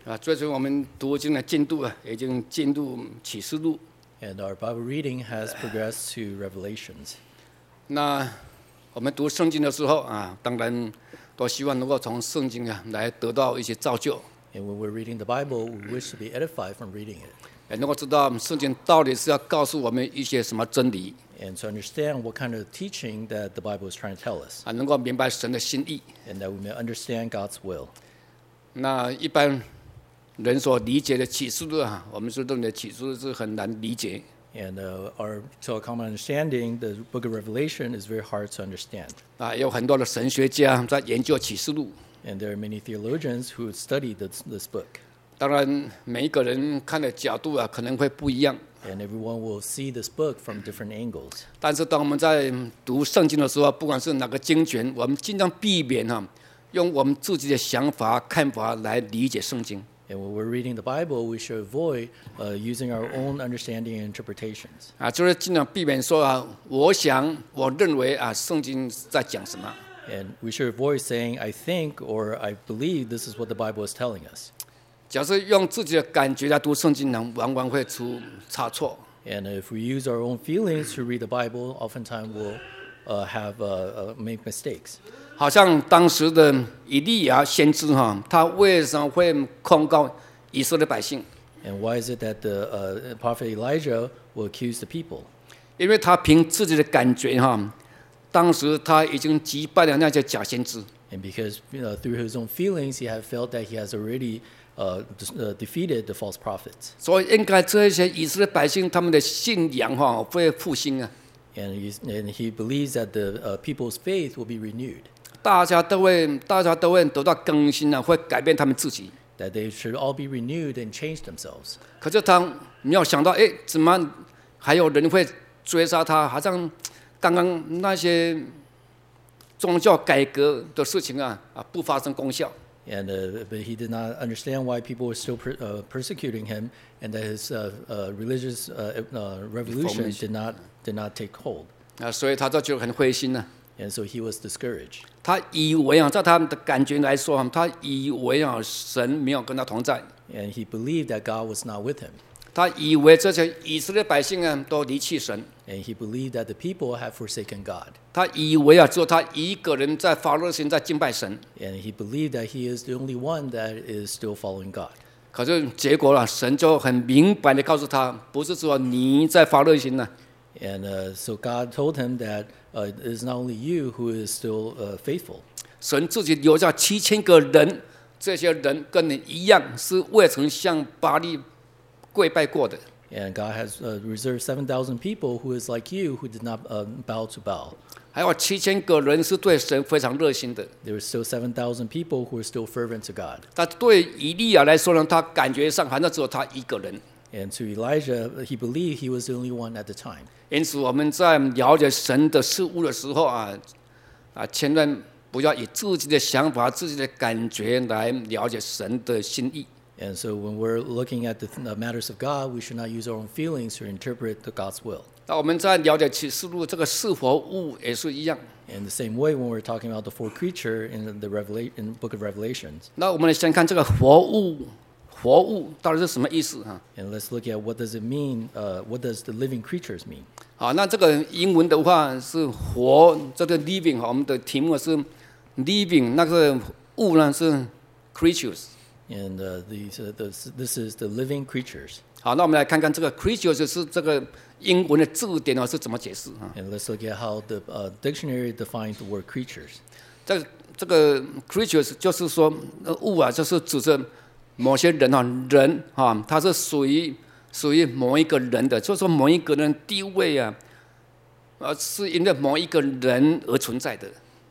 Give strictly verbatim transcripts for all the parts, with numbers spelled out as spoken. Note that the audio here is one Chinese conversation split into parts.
啊，最近我们读经的进度啊，已经进入启示录。 And our Bible reading has progressed to Revelations. 那我们读圣经的时候啊，当然都希望能够从圣经啊来得到一些造就。 And when we're reading the Bible, we wish to be edified from reading it. 也能够知道圣经到底是要告诉我们一些什么真理。 And to understand what kind of teaching that the Bible is trying to tell us. 啊，能够明白神的心意。 And that we may understand God's will. 那一般人所理解的启示录啊，我们是认为启示录是很难理解。 And uh, our, to our common understanding, the book of Revelation is very hard to understand. 啊，有很多的神学家在研究启示录。 And there are many theologians who study this, this book. 当然，每一个人看的角度啊，可能会不一样。 And everyone will see this book from different angles. 但是，当我们在读圣经的时候，不管是哪个经卷，我们尽量避免哈、啊，用我们自己的想法、看法来理解圣经。 And when we're reading the Bible, we should avoid uh, using our own understanding and interpretations. 啊，就是尽量避免说啊，我想、我认为啊，圣经在讲什么。 And we should avoid saying, I think or I believe this is what the Bible is telling us. 假设用自己的感觉来读圣经呢，往往会出差错。 And if we use our own feelings to read the Bible, oftentimes we'll uh, have uh, uh, make mistakes. 好像当时的以利亚先知哈，他为什么会控告以色列百姓？ And why is it that the uh, prophet Elijah will accuse the people? 因为他凭自己的感觉哈，当时他已经击败了那些假先知。 And because you know, through his own feelings, he had felt that he has already uh, uh, defeated the false prophets. 所以应该这些以色列百姓他们的信仰哈会复兴啊， And, he's, and he believes that the uh, people's faith will be renewed. 大家都会大家都会得到更新啊，会改变他们自己。 That they should all be renewed and change themselves. 可是他没有想到，哎，怎么还有人会追杀他？好像刚刚那些宗教改革的事情啊啊不发生功效。 And uh, but he did not understand why people were still per, uh, persecuting him, and that his uh, uh, religious uh, uh, revolution did not did not take hold. 啊，所以他就觉得很灰心了、啊。 And so he was discouraged. 他以为啊，在他们的感觉来说，他以为啊，神没有跟他同在。 And he believed that God was not with him. 他以为这些以色列百姓啊都离弃神。 And he believed that the people have forsaken God. 他以为啊，只有他一个人在发热心在敬拜神。 And he believed that he is the only one that is still following God. 可是结果啊，神就很明白的告诉他，不是说你在发热心呢。 And uh, so God told him that uh, it is not only you who is still uh, faithful. 神自己留下七千个人，这些人跟你一样，是未曾向巴力跪拜过的。 And God has uh, reserved seven thousand people who is like you, who did not uh, bow to Baal. 还有七千个人是对神非常热心的。 There were still seven thousand people who were still fervent to God. 但对以利亚来说呢，他感觉上好像只有他一个人。 And to Elijah, he believed he was the only one at the time. 因此，我们在了解神的事物的时候啊，啊，千万不要以自己的想法、自己的感觉来了解神的心意。 And so when we're looking at the th- matters of God, we should not use our own feelings to interpret the God's will. 那我们在了解启示录这个四活物也是一样。 In the same way, when we're talking about the fourth creature in the Revela- in book of Revelations, 那我们来先看这个活物，活物到底是什么意思啊？ and let's look at what does it mean, uh, what does the living creatures mean? 好，那这个英文的话是活，这个 living 我们的题目是 living， 那个物呢是 creatures。 And uh, these, uh, this, this is the living creatures. 好，那我们来看看这个 creatures 是这个英文的字典哦是怎么解释啊？ And let's look at how the uh, dictionary defines the word creatures. 这这个 creatures 就是说呃物啊，就是指着某些人啊，人啊，它是属于属于某一个人的，就是说某一个人地位啊，呃，是因为某一个人而存在的。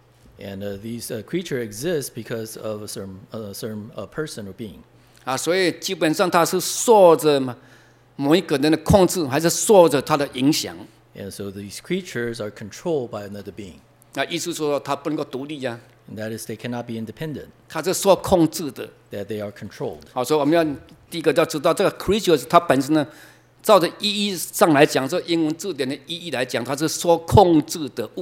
And uh, these uh, creatures exist because of a certain, a certain uh, person or being. 啊，所以基本上它是受着某一个人的控制，还是受着他的影响？ And so these creatures are controlled by another being. 那意思说它不能够独立呀、啊， And that is they cannot be independent, 它是受控制的。 that they are controlled. 好，所以我们要第一个要知道这个 creatures 它本身呢，照着意义上来讲，这英文字典的意义来讲，它是受控制的物。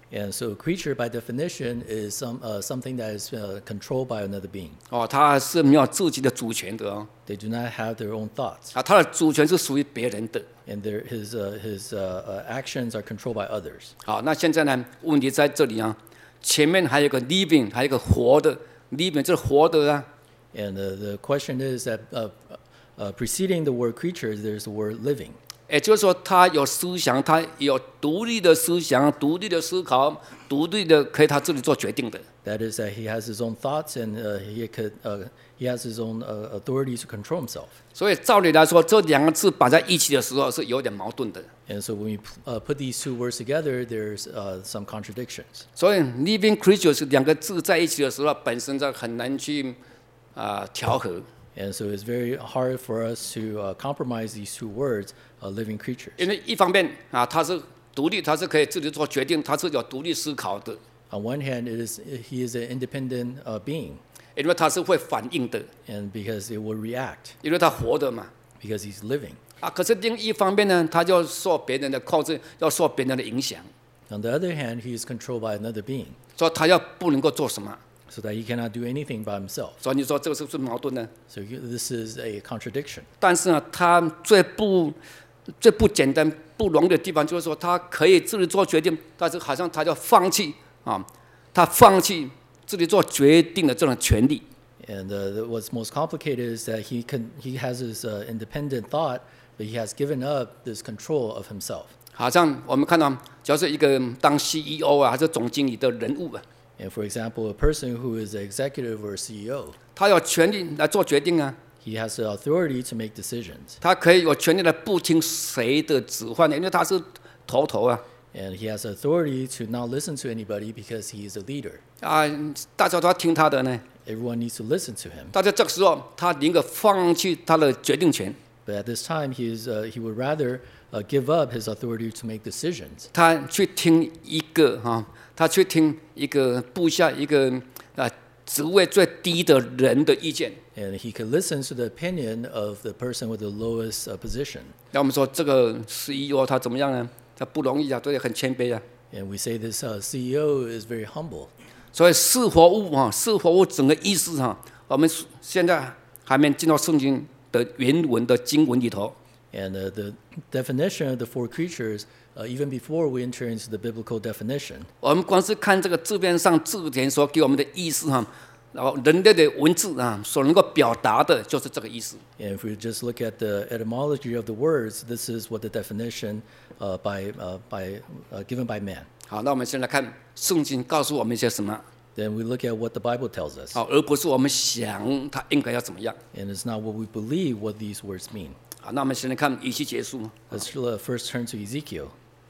And so a creature by definition is some, uh, something that is uh, controlled by another being. 哦，它是没有自己的主权的哦。 They do not have their own thoughts. 啊，它的主权是属于别人的。 And their, his, uh, his uh, uh, actions are controlled by others. 好，那现在呢？问题在这里啊，前面还有个 living， 还有一个活的 living， 这是活的啊。 And uh, the question is that uh, uh, preceding the word creature, there's the word living. 也就是说，他有思想，他有独立的思想、独立的思考、独立的可以他自己做决定的。 That is that he has his own thoughts and uh, he could uh, he has his own uh, authority to control himself. 所以照理来说，这两个字摆在一起的时候是有点矛盾的。 And so when we uh, put these two words together, there's uh, some contradictions. 所以 living creatures 两个字在一起的时候，本身这很难去啊、呃、调和。 And so it's very hard for us to uh, compromise these two words, uh, living creatures. 因为一方面啊，他是独立，他是可以自己做决定，他是有独立思考的。 On one hand, it is he is an independent uh, being. 因为他是会反应的。 And because it will react. 因为他活的嘛。 Because he's living. 啊，可是另一方面呢，他就受别人的控制，要受别人的影响。 On the other hand, he is controlled by another being. 所以他要不能够做什么。 So that he cannot do anything by himself. 所以你说这个是不是矛盾呢？ So this is a contradiction. 但是呢，他最不最不简单、不容易的地方，就是说他可以自己做决定，但是好像他就放弃啊，他放弃自己做决定的这种权利。 And uh, what's most complicated is that he can he has his uh, independent thought, but he has given up this control of himself. 好像我们看到，只要是一个当 C E O 啊，还是总经理的人物啊。 And for example, a person who is an executive or a C E O, 他有权利来做决定啊。 he has the authority to make decisions. 他可以有权利来不听谁的指唤的，因为他是头头啊。 And he has authority to not listen to anybody because he is a leader. 啊，大家都要听他的呢。 Everyone needs to listen to him. 但在这个时候，他宁可放弃他的决定权。 But at this time, he is uh, he would rather uh, give up his authority to make decisions. 他去听一个哈、啊，他去听一个部下一个啊职位最低的人的意见。 And he could listen to the opinion of the person with the lowest uh, position. 那我们说这个 C E O 他怎么样呢？他不容易啊，对，很谦卑啊。 And we say this uh, C E O is very humble. 所以是活物啊，是活物整个意思哈、啊，我们现在还没进到圣经的原文的经文里头。 And uh, the definition of the four creatures, uh, even before we enter into the biblical definition, 我们光是看这个字面上字典所给我们的意思哈、啊，然后人类的文字啊所能够表达的就是这个意思。 and if we just look at the etymology of the words, this is what the definition uh, by uh, by uh, given by man. 好，那我们先来看圣经告诉我们一些什么。 Then we look at what the Bible tells us. 好，而不是我们想它应该要怎么样。 And it's not what we believe what these words mean. 好，那我们先来看以西结书。 Let's uh, first turn to Ezekiel.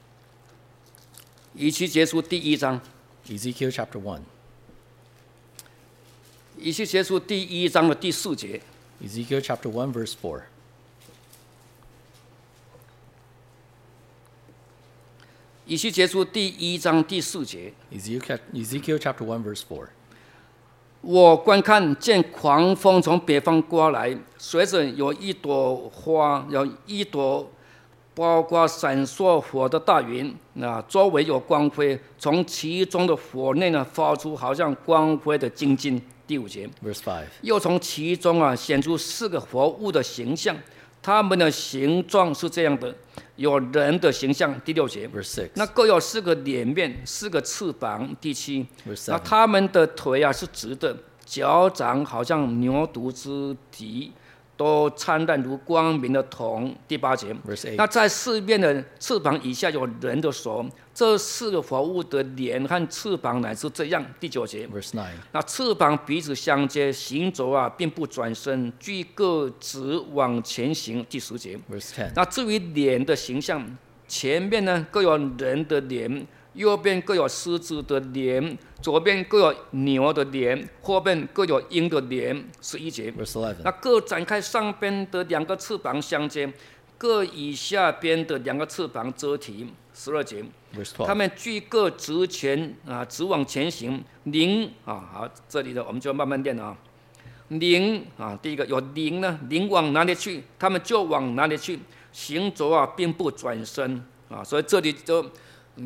以西结书第一章。 Ezekiel chapter one. 以西结书第一章的第四节。 Ezekiel chapter one, verse four. 以西结书第一章第四节。 Ezekiel, Ezekiel chapter one, verse four. 我观看见狂风从北方刮来，随着有一朵花，有一朵包括闪烁火的大云，那周围有光辉，从其中的火内呢发出好像光辉的金晶。第五节。 Verse five. 又从其中啊显出四个活物的形象，它们的形状是这样的：有人的形象。第六节。 Verse six. 那各有四个脸面，四个翅膀。第七。 Verse seven. 那它们的腿啊是直的，脚掌好像牛犊之蹄，都灿烂如光明的铜。第八节。 Verse eight. 那在四面的翅膀以下有人的手，这四个活物的脸和翅膀乃是这样。第九节。 Verse nine. 那翅膀彼此相接，行走啊，并不转身，俱各直往前行。第十节。 Verse ten. 那至于脸的形象，前面呢各有人的脸，右边各有狮子的脸，左边各有牛的脸，后边各有鹰的脸。十一节。 Verse eleven. 那各展开上边的两个翅膀相接，各以下边的两个翅膀遮体。十二节。 Verse 他 twelve. 们俱各直前啊，直往前行。灵啊，好，这里的我们就慢慢念啊。灵啊，第一个有灵呢，灵往哪里去，他们就往哪里去，行走啊，并不转身啊。所以这里就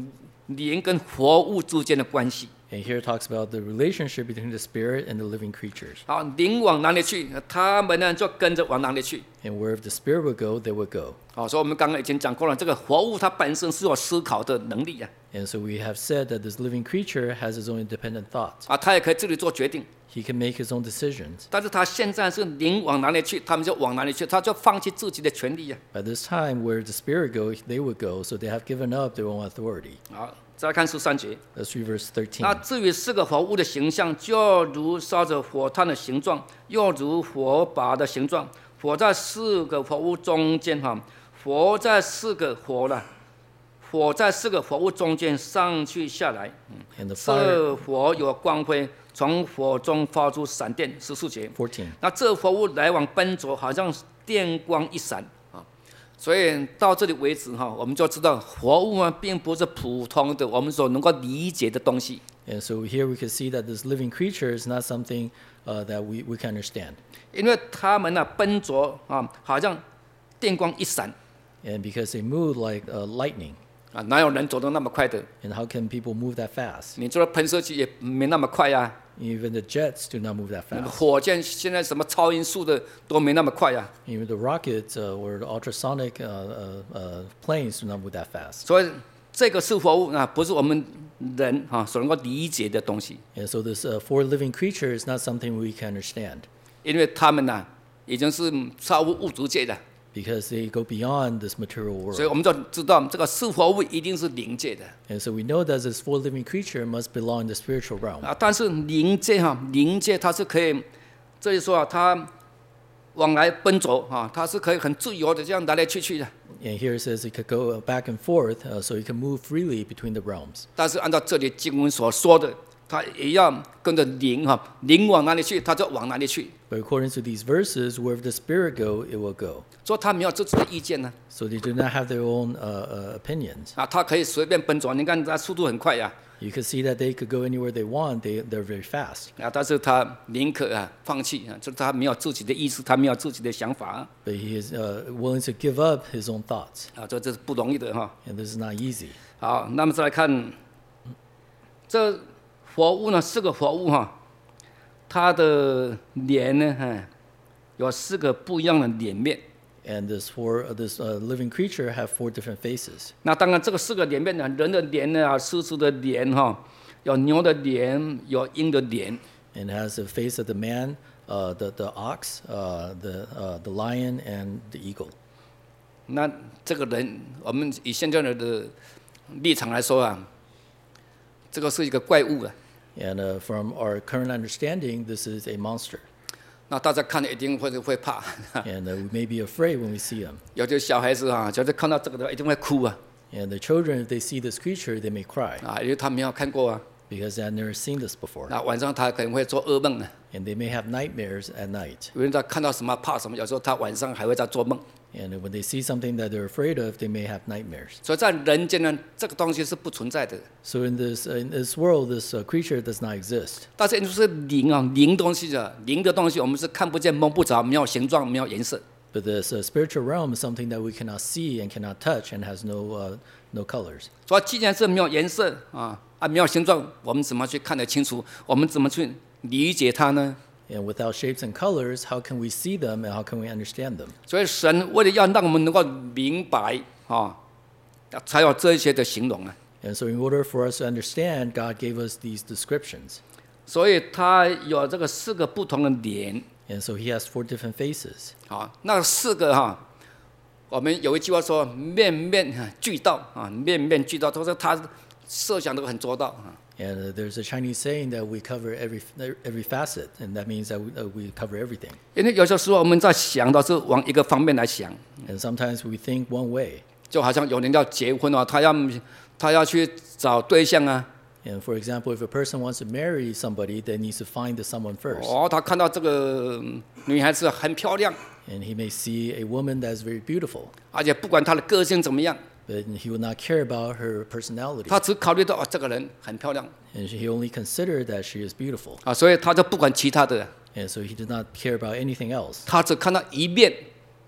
灵跟活物之间的关系。 And here it talks about the relationship between the spirit and the living creatures. 好，灵往哪里去，他们呢就跟着往哪里去。 And wherever the spirit will go, they will go. 好，所以我们刚刚已经讲过了，这个活物它本身是有思考的能力啊。 And so we have said that this living creature has his own independent thoughts. 啊，他也可以自己做决定。 He can make his own decisions. 但是他现在是灵往哪里去，他们就往哪里去，他就放弃自己的权利啊。 By this time, where the spirit goes, they would go. So they have given up their own authority. 好，再来看十三节。 Let's read verse thirteen. 那至于四个活物的形象，就如烧着火炭的形状，又如火把的形状。火在四个活物中间，哈，火在四个火了，火在四个活物中间上去下来。 And the 这 fire. 火有光辉，从火中发出闪电。十四节。 fourteen. 那这活物来往奔走，好像电光一闪啊！所以到这里为止哈，我们就知道活物啊，并不是普通的我们所能够理解的东西。 And so here we can see that this living creature is not something uh, that we, we can understand. 因为他们呢奔走啊，好像电光一闪 And because they move like uh, lightning. 啊，哪有人走得那么快的？ And how can people move that fast? 你坐喷射机也没那么快呀、 Even the jets do not move that 那个 fast. 火箭现在什么超音速的都没那么快呀、 Even the rockets uh, or the ultrasonic uh, uh, uh, planes do not move that fast. 所以这个是活物啊，不是我们人啊所能够理解的东西， And so this uh, four living creature is not something we can understand 因为他们呢已经是超乎物质界的。 because they go beyond this material 所以 world. 我们就知道这个是活物一定是灵界的 And so we know that this four living creature must belong in the spiritual realm. 啊，但是灵界哈，灵界它是可以，这里说啊，它往来奔走啊，它是可以很自由的这样来来去去的。 And here it says it could go back and forth, uh, so it can move freely between the realms. 但是按照这里经文所说的，它也要跟着灵哈，灵往哪里去，它就往哪里去。 But according to these verses, wherever the spirit go, it will go. 所以它没有自己的意见呢 So they do not have their own uh, uh, opinions. 啊，它可以随便奔走，你看它速度很快呀 You can see that they could go anywhere they want. They, they're very fast. 啊，但是它宁可啊放弃啊，就是它没有自己的意思，它没有自己的想法 But he is uh, willing to give up his own thoughts. 啊，这这是不容易的哈。 And this is not easy. 好，那么再来看这活物呢，四个活物哈，它的脸呢，哈，有四个不一样的脸面。 And this four, uh, this uh, living creature have four different faces. 那当然，这个四个脸面呢，人的脸呢，狮子的脸哈，有牛的脸，有鹰的脸。 And it has the face of the man, uh, the, the ox, uh, the, uh, the lion, and the eagle. 那这个人，我们以现在人的立场来说啊，这个是一个怪物啊。 And uh, from our current understanding, this is a monster. 那大家看了一定会会怕。 And uh, we may be afraid when we see him. 有些小孩子啊，就是看到这个的一定会哭啊， And the children, if they see this creature, they may cry 啊，因为他没有看过啊。 because they have never seen this before. 那晚上他可能会做噩梦啊， And they may have nightmares at night. 因为他看到什么怕什么，有时候他晚上还会在做梦。 And when they see something that they're afraid of, they may have nightmares. 所以在人间呢，这个东西是不存在的。 So in this, uh, in this world, this uh, creature does not exist. 但是就是灵啊，灵东西啊，灵的东西我们是看不见、摸不着，没有形状、没有颜色。 But this uh, spiritual realm is something that we cannot see and cannot touch and has no, uh, no colors. 所以既然是没有颜色啊啊没有形状，我们怎么去看得清楚？我们怎么去理解它呢？ And without shapes and colors, how can we see them and how can we understand them? 所以神为了要让我们能够明白啊，才有这些的形容啊。 And so in order for us to understand, God gave us these descriptions. 所以他有这个四个不同的脸 And so he has four different faces. 啊，那四个哈、我们有一句话说面面俱到啊，面面俱到，都是他设想都很周到啊。 And uh, there's a Chinese saying that we cover every every facet, and that means that we, uh, we cover everything. 因为有些时候我们在想的是往一个方面来想， And sometimes we think one way. 就好像有人要结婚啊，他要他要去找对象啊， And for example, if a person wants to marry somebody, they need to find the someone first. 哦，他看到这个女孩子很漂亮， And he may see a woman that's very beautiful, 而且不管她的个性怎么样， but he will not care about her personality. 他只考虑到哦这个人很漂亮 And he only considered that she is beautiful. 啊，所以他就不管其他的， And so he did not care about anything else. 他只看到一面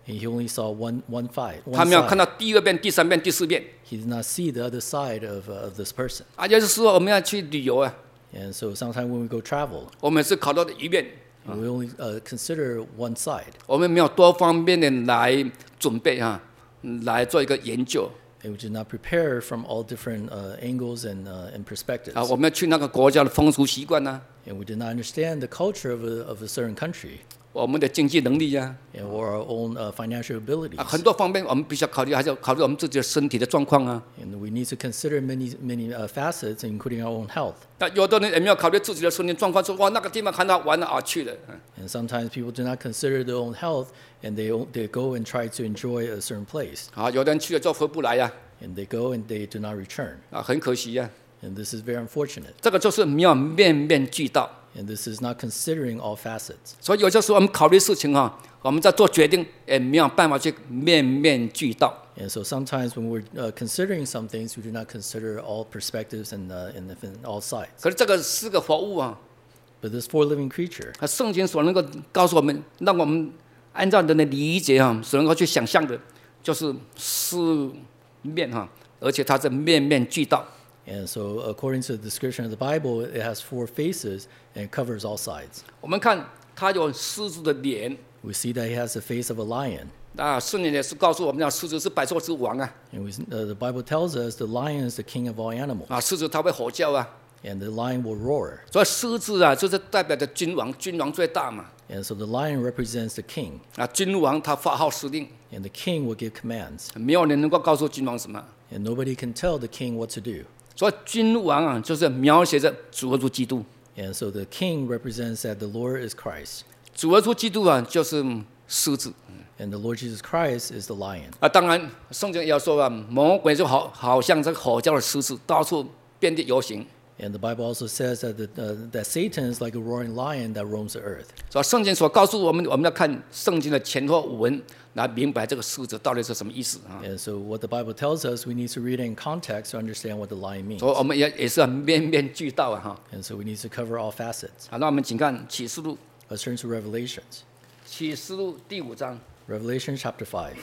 And he only saw one one side. 他没有看到第二遍、第三遍、第四遍。 He did not see the other side of uh, of this person. 啊，有的时候我们要去旅游啊， And so sometimes when we go travel, 我们是考虑一遍， we only uh, consider one side. 我们没有多方面的来准备啊，来做一个研究 And we did not prepare from all different uh, angles and uh, and perspectives. 啊。我们要去那个国家的风俗习惯呐， And we did not understand the culture of a, of a certain country 我们的经济能力呀， and or our own uh, financial 啊， abilities. 很多方面我们必须要考虑，还是要考虑我们自己的身体的状况啊。 And we need to consider many many uh, facets, including our own health. 那有的人也没有考虑自己的身体状况，说哇那个地方很好玩啊去了， And sometimes people do not consider their own health, and they o- they go and try to enjoy a certain place, 啊，有的人去了之后回不来呀， and they go and they do not return. 啊，很可惜呀。 And this is very unfortunate. 这个就是没有面面俱到。 And this is not considering all facets. 所以有些时候我们考虑事情啊，我们在做决定也没有办法去面面俱到。 And so sometimes when we're uh, considering some things, we do not consider all perspectives and, uh, and, and all sides. 可是这个四个活物啊， But this four living creature, 啊，圣经所能够告诉我们，让我们按照人的理解啊，所能够去想象的，就是四面哈、而且它是面面俱到。 and so according to the description of the Bible, it has four faces and it covers all sides. 我们看它有狮子的脸， We see that he has the face of a lion. 啊，圣经也是告诉我们讲，狮子是百兽之王啊， And we, uh, the Bible tells us the lion is the king of all animals, 啊，狮子它会吼叫啊， and the lion will roar. 所以狮子啊，就是代表着君王，君王最大嘛， And so the lion represents the king, 啊，君王他发号施令， and the king will give commands. 没有人能够告诉君王什么。 And nobody can tell the king what to do. 所以君王啊，就是描写着主耶稣基督。 And so the king represents that the Lord is Christ, 主耶稣基督啊，就是狮子 and the Lord Jesus Christ is the lion. 啊。当然，圣经也要说啊，魔鬼就好好像这个吼叫的狮子，到处遍地游行。 And the Bible also says that the, uh, that Satan is like a roaring lion that roams the earth. 所以圣经所告诉我们，我们要看圣经的前后文，来明白这个狮子到底是什么意思啊。 And so what the Bible tells us, we need to read it in context to understand what the lion means. 所以我们也也是要面面俱到啊哈。 And so we need to cover all facets. 好，那我们请看启示录， Let's turn to Revelations. 启示录第五章， Revelation chapter five.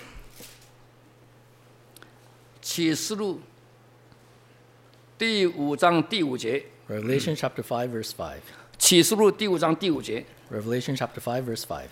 启示录第五章第五节， Revelation chapter five, verse five. 启示录第五章第五节。 Revelation chapter five, verse five.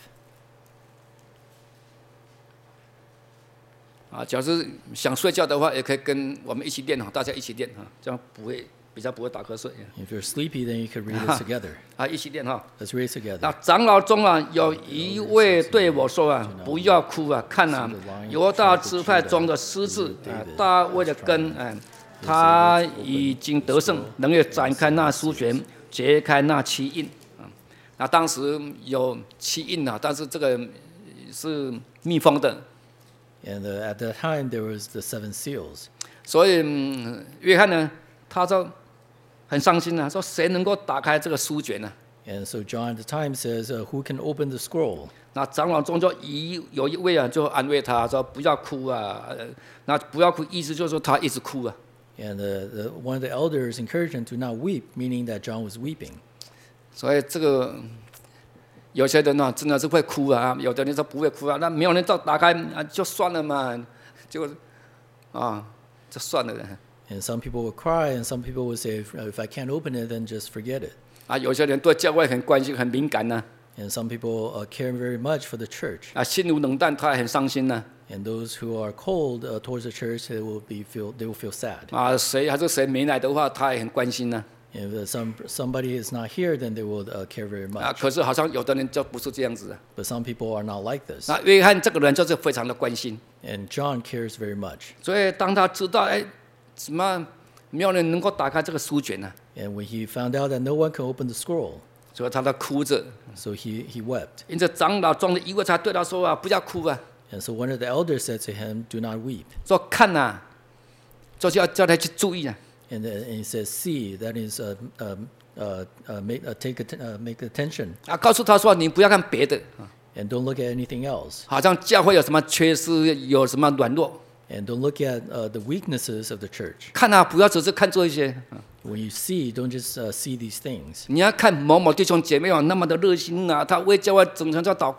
啊，假如是想睡觉的话，也可以跟我们一起练哈，大家一起练哈，这样不会比较不会打瞌睡 If you're sleepy, then you could read it together. 啊，一起练哈。 Let's read it 那 together. 长老中啊，有一位对我说啊，不要哭啊，看啊，犹大支派中的狮子啊，大卫的根，哎，他已经得胜，能够展开那书卷，揭开那七印啊。那当时有七印啊，但是这个是密封的。 And uh, at that time, there was the seven seals. 所以、嗯、约翰呢，他就很伤心啊，说谁能够打开这个书卷呢、 And so John at the time says, uh, who can open the scroll? 那长老中就一有一位啊，就安慰他说不要哭啊，呃那不要哭，意思就是说他一直哭啊。 And uh, the, one of the elders encouraged him to not weep, meaning that John was weeping. 所以这个有些人呢、真的是会哭啊，有的人说不会哭啊，那没有人照打开啊，就算了嘛，就啊，就算了。 And some people would cry, and some people would say, if, uh, if I can't open it, then just forget it. 啊，有些人对教会很关心、很敏感呐、 And some people uh, care very much for the church. 啊，心如冷淡，他也很伤心呐、 And those who are cold uh, towards the church, they will be feel they will feel sad. 啊，谁还是谁没来的话，他也很关心呐、 If uh, some somebody is not here, then they will uh, care very 啊， much. 可是好像有的人就不是这样子的。 But some people are not like this. 那约翰这个人就是非常的关心， And John cares very much. 所以当他知道哎，什么没有人能够打开这个书卷呢、 And when he found out that no one can open the scroll, 所以他在哭着。 so he, he wept. 因此长老中的一位才对他说啊，不要哭啊， And so one of the elders said to him, do not weep. 说看呐、啊，就是要叫他去注意啊。 And, uh, and he says, see, that is, uh, um, uh, uh, make, uh, take atten- uh, make attention. 啊，告诉他说你不要看别的， And don't look at anything else. 好像教会有什么缺失，有什么软弱， And don't look at uh, the weaknesses of the church. 看啊，不要只是看这一些， When you see, don't just uh, see these things. 你要看某某弟兄姐妹哦，那么的热心啊，他为教会整天在祷告啊，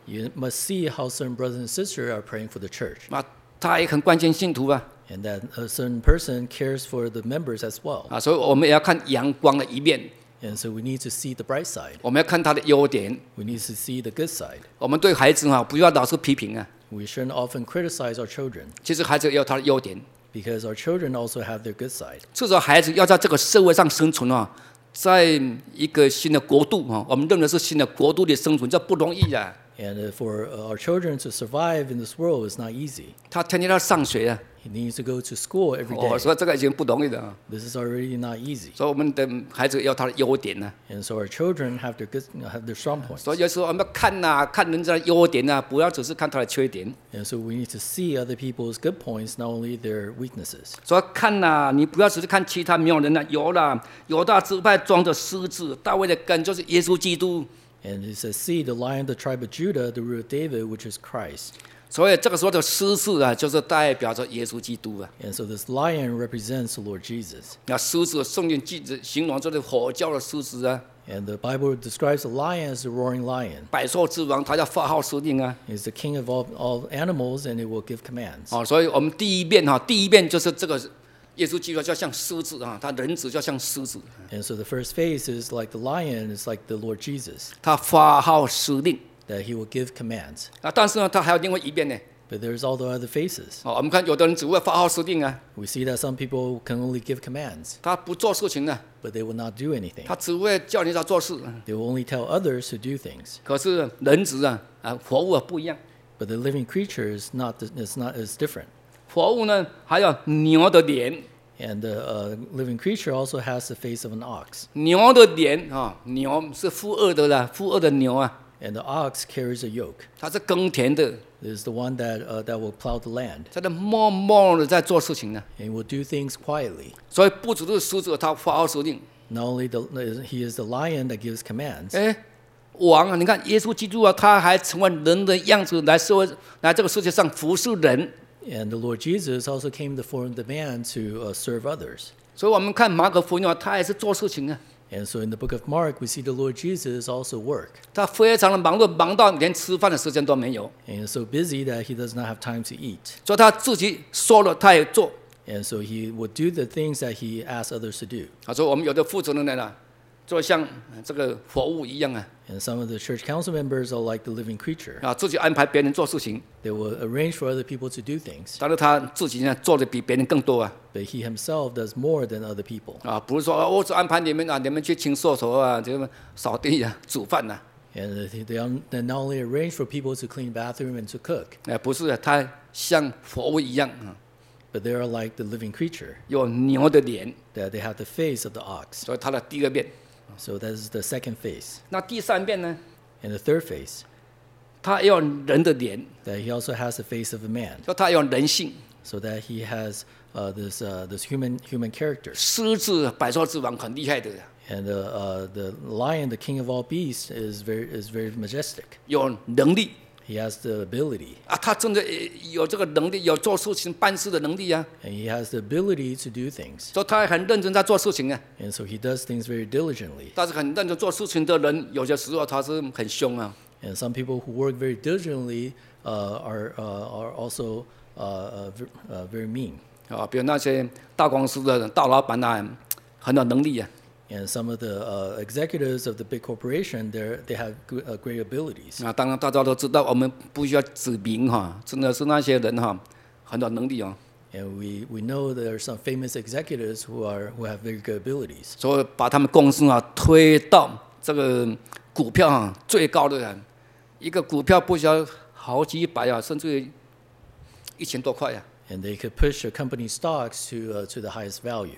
You must see how certain brothers and sisters are praying for the church, 啊，他也很关心信徒啊， and that a certain person cares for the members as well. 啊，所以我们也要看阳光的一面， And so we need to see the bright side. 我们要看他的优点。 We need to see the good side. 我们对孩子哈、不要老是批评啊， We shouldn't often criticize our children 其实孩子也有他的优点。 because our children also have their good side. 至少孩子要在这个社会上生存啊，在一个新的国度啊，我们认为是新的国度里生存，这不容易啊。 And uh, for uh, our children to survive in this world is not easy. 他天天要上学啊， He needs to go to school every 我 day. 说这个已经不容易了啊。 This is already not easy. 所以我们的孩子也有他的优点呢、 And so our children have their good, have their strong 啊， points. 所以有时候我们要看呐、看人家的优点呐、不要只是看他的缺点。 And so we need to see other people's good points, not only their weaknesses. 所以看呐、你不要只是看其他没有人呐、有啦，犹大支派装着狮子，大卫的根就是耶稣基督。 And it says, see the lion of the tribe of Judah, the root of David, which is Christ. 所以这个时候的狮子啊，就是代表着耶稣基督啊。 And so this lion represents the Lord Jesus. 那狮子，圣经记着形容就是吼叫的狮子啊， And the Bible describes the lion as the roaring lion. 百兽之王，他要发号施令啊。 He's the king of all, all animals, and it will give commands. 哦，所以我们第一遍哈，第一遍就是这个耶稣基督就像狮子啊，他人子就像狮子， And so the first phase is like the lion, is like the Lord Jesus, 他发号施令 that he will give commands. 啊。但是呢，他还有另外一遍呢。 But there's all the other phases. 哦，我们看有的人只会发号施令啊， We see that some people can only give commands, 他不做事情呢， but they will not do anything. 他只会叫你要做事。 They will only tell others to do things. 可是人子啊啊，活物啊不一样， But the living creature is not, is not is different. 活物呢还有牛的脸， And the uh, living creature also has the face of an ox. 牛的脸啊，牛是负二的啦，负二的牛啊， And the ox carries a yoke. 它是耕田的， It is the one that, uh, that will plow the land 在那默默的在做事情呢。 and will do things quietly. 所以不只是狮子，他发号施令。 Not only the, he is the lion that gives commands, 哎，王啊，你看耶稣基督啊，他还成为人的样子来社会，来这个世界上服侍人。 and the Lord Jesus also came to form the man to uh, serve others. 所以我们看马可福音啊，他也是做事情啊， And so in the book of Mark, we see the Lord Jesus also work. 他非常的忙碌，忙到连吃饭的时间都没有。 And he's so busy that he does not have time to eat. 所以他自己说了，他也做。 And so he would do the things that he asks others to do. 啊，所以我们有的负责人呢，就像这个活物一样啊， And some of the church council members are like the living creature. 啊，自己安排别人做事情， They will arrange for other people to do things, 但是他自己呢做的比别人更多啊。 but he himself does more than other people. 啊，不是说、啊、我只安排你们啊，你们去清厕所啊，这个扫地啊，煮饭呐、啊， And they are- they not only arrange for people to clean bathroom and to cook, 哎、不是、啊，他像活物一样啊， but they are like the living creature, 有牛的脸， that they have the face of the ox. 所以他的第二遍。 So that is the second face. 那第三遍呢， And the third face, 他也有人的脸， that he also has the face of a man, 说他有人性。 so that he has uh, this, uh, this human, human character. 狮子百兽之王很厉害的， And the, uh, the lion, the king of all beasts, is very, is very majestic. 有能力 He has the ability, 啊，他真的呃有这个能力，有做事情办事的能力啊， and he has the ability to do things. 所以他还很认真在做事情啊。 And so he does things very diligently. 但是很认真做事情的人，有些时候他是很凶啊。 And some people who work very diligently uh, are, uh, are also uh, uh, ver- uh, very mean. 啊，比如那些大公司的大老板啊，很有能力啊。 And some of the uh, executives of the big corporation, they're, they have good, uh, great abilities. 啊，当然大家都知道，我们不需要指明哈，真的是那些人哈，很有能力哦。 And we, we know there are some famous executives who, are, who have very good abilities. 所以把他们公司啊推到这个股票啊最高的人，一个股票不需要好几百啊，甚至于一千多块啊。 And they could push a company stocks to, uh, to the highest value.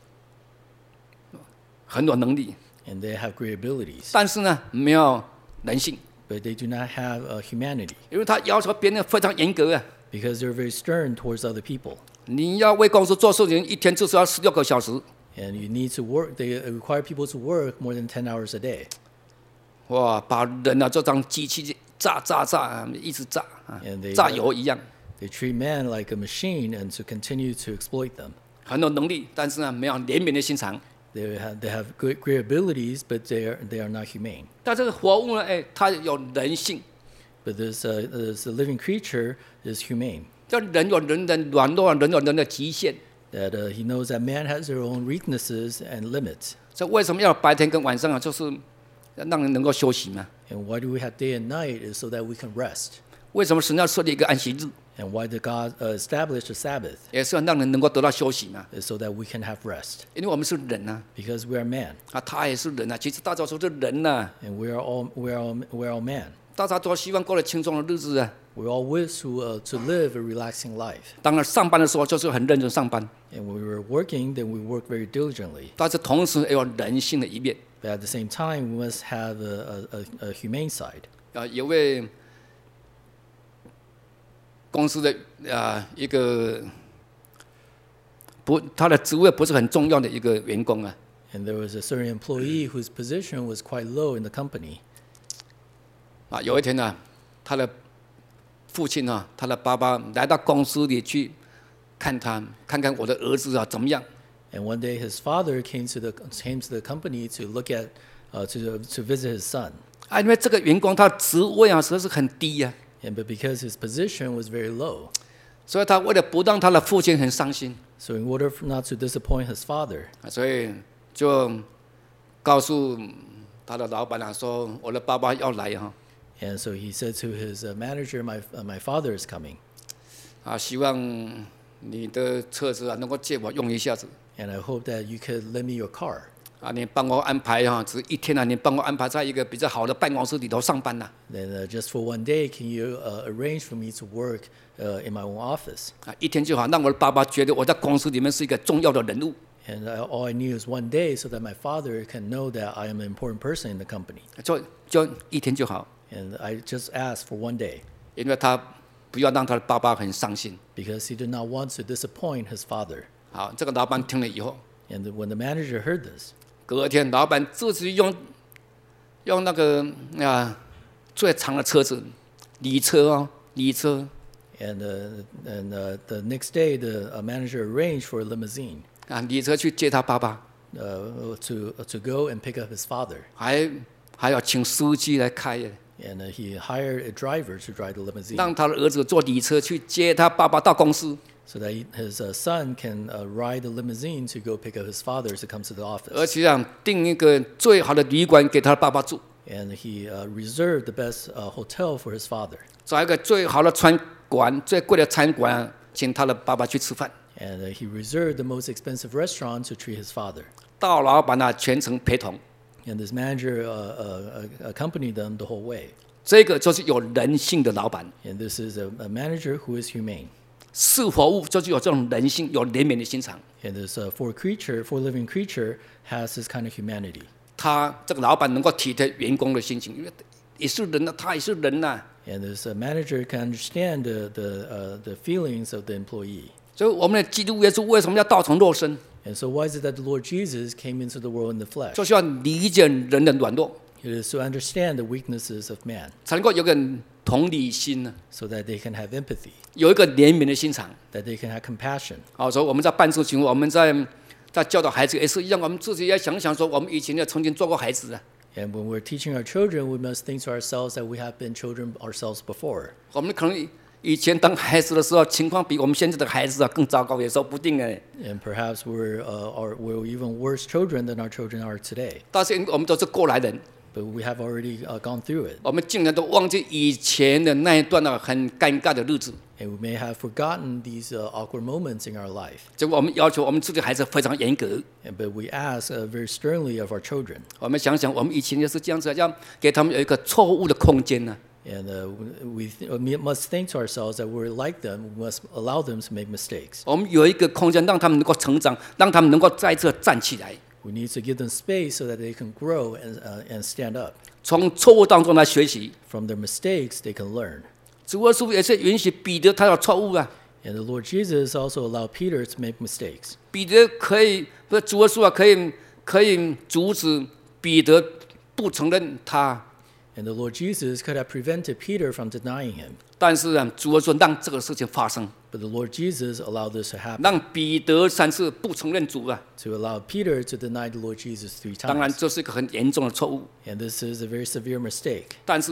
很有能力， And they have great abilities. 但是呢没有人性， But they do not have uh, humanity 因为他要求别人非常严格啊。 because they're very stern towards other people. 你要为公司做事情，一天至少要十六个小时。 And you need to work, they require people to work more than ten hours a day. 哇，把人啊就当机器炸炸炸啊，一直炸啊 And，they- 炸油一样， They treat men like a machine and to continue to exploit them. 很有能力，但是呢没有怜悯的心肠。 They have, they have great, great abilities, but they are, they are not humane. 但这个活物呢，哎，它有人性， But this, uh, this living creature is humane. 就人有人的软弱，人有人的极限。 That uh, he knows that man has their own weaknesses and limits. 所以为什么要白天跟晚上啊？就是让人能够休息嘛。 And why do we have day and night? Is so that we can rest. 为什么神要设立一个安息日？ And why did God uh, establish a Sabbath? 也是要让人能够得到休息嘛。 Is so that we can have rest. 因为我们是人啊， Because we are man. 啊，他也是人啊。其实大家都是人呐、啊， And we are all, we are all, we are all man. 大家都希望过得轻松的日子啊。 We all wish to, uh, to live a relaxing life. 当然，上班的时候就是很认真上班， And when we were working, then we work very diligently. 但是同时也有人性的一面。 But at the same time, we must have a, a, a humane side. 啊，有位公司的啊一个不，他的职位不是很重要的一个员工啊。 And there was a certain employee whose position was quite low in the company. 啊，有一天呢、啊，他的父亲啊，他的爸爸来到公司里去看他，看看我的儿子啊怎么样。 And one day, his father came to the came to the company to look at, uh, to to visit his son. 啊，因为这个员工他职位啊实在是很低呀、啊， And but because his position was very low, 所以他为了不让他的父亲很伤心， so in order not to disappoint his father, 啊，所以就告诉他的老板啊说，我的爸爸要来哈、啊。 and so he said to his uh, manager, "My uh, my father is coming, 啊，希望你的车子啊能够借我用一下子。 and I hope that you could lend me your car." 啊，你帮我安排哈、啊，只一天啊，你帮我安排在一个比较好的办公室里头上班呐、啊。 Then uh, just for one day, can you uh, arrange for me to work uh, in my own office? 啊，一天就好，让我的爸爸觉得我在公司里面是一个重要的人物。 And uh, all I need is one day, so that my father can know that I am an important person in the company. 就就一天就好， And I just asked for one day 因为他不要让他的爸爸很伤心。 because he did not want to disappoint his father. 好，这个老板听了以后， And when the manager heard this, 隔天老板自己用用那个啊最长的车子，礼车哦，礼车 and uh, and uh, the next day, the uh, manager arranged for a limousine 啊，礼车去接他爸爸， uh, to uh, to go and pick up his father. 还还要请司机来开耶， And uh, he hired a driver to drive the limousine 让他的儿子坐礼车去接他爸爸到公司。 so that he, his uh, son can uh, ride the limousine to go pick up his father to come to the 而 office. 且啊，订一个最好的旅馆给他的爸爸住， And he uh, reserved the best uh, hotel for his father. 找一个最好的餐馆、最贵的餐馆，请他的爸爸去吃饭。 And uh, he reserved the most expensive restaurant to treat his father. 到老板啊全程陪同， And this manager uh, uh, accompanied them the whole way. 这个就是有人性的老板。 And this is a, a manager who is humane. 是活物就是有这种人性，有怜悯的心肠。 And this uh, for creature, for living creature, has this kind of humanity. 他这个老板能够体贴员工的心情，因为也是人呐、啊，他也是人呐、啊。 And this uh, manager can understand the the, uh, the feelings of the employee. 所以我们的基督耶稣为什么要道成肉身？ And so why is it that the Lord Jesus came into the world in the flesh? 就是要理解人的软弱， It is to understand the weaknesses of man, 才能够有个同理心呢、 so that they can have empathy, 有一个怜悯的心肠。 that they can have compassion. 好，所以我们在办事情，我们在在教导孩子也是一样，我们自己要想想说，我们以前也曾经做过孩子啊。 And when we're teaching our children, we must think to ourselves that we have been children ourselves before. 我们可能以前当孩子的时候，情况比我们现在的孩子啊更糟糕，也说不定哎。 And perhaps we're, uh, are, we're even worse children than our children are today. 但是我们都是过来人， But we have already uh, gone through it. 我们竟然都忘记以前的那一段啊很尴尬的日子。 And we may have forgotten these uh, awkward moments in our life. 结果我们要求我们自己孩子非常严格。 And, but we ask uh, very sternly of our children. 我们想想，我们以前也是这样子，要给他们有一个错误的空间呢、 And uh, we, th- we must think to ourselves that we're like them. We must allow them to make mistakes. 我们有一个空间，让他们能够成长，让他们能够再次站起来， We need to give them space so that they can grow and, uh, and stand up. 从错误当中来学习。 From their mistakes, they can learn. 主耶稣也是允许彼得他有错误啊， And the Lord Jesus also allowed Peter to make mistakes. 彼得可以不是主耶稣啊，可以可以阻止彼得不承认他， And the Lord Jesus could have prevented Peter from denying him. 但是啊，主耶稣让这个事情发生， But the Lord Jesus allowed this to happen, 让彼得三次不承认主啊， to allow Peter to deny the Lord Jesus three 当然 times. 这是一个很严重的错误， And this is a very severe mistake. 但是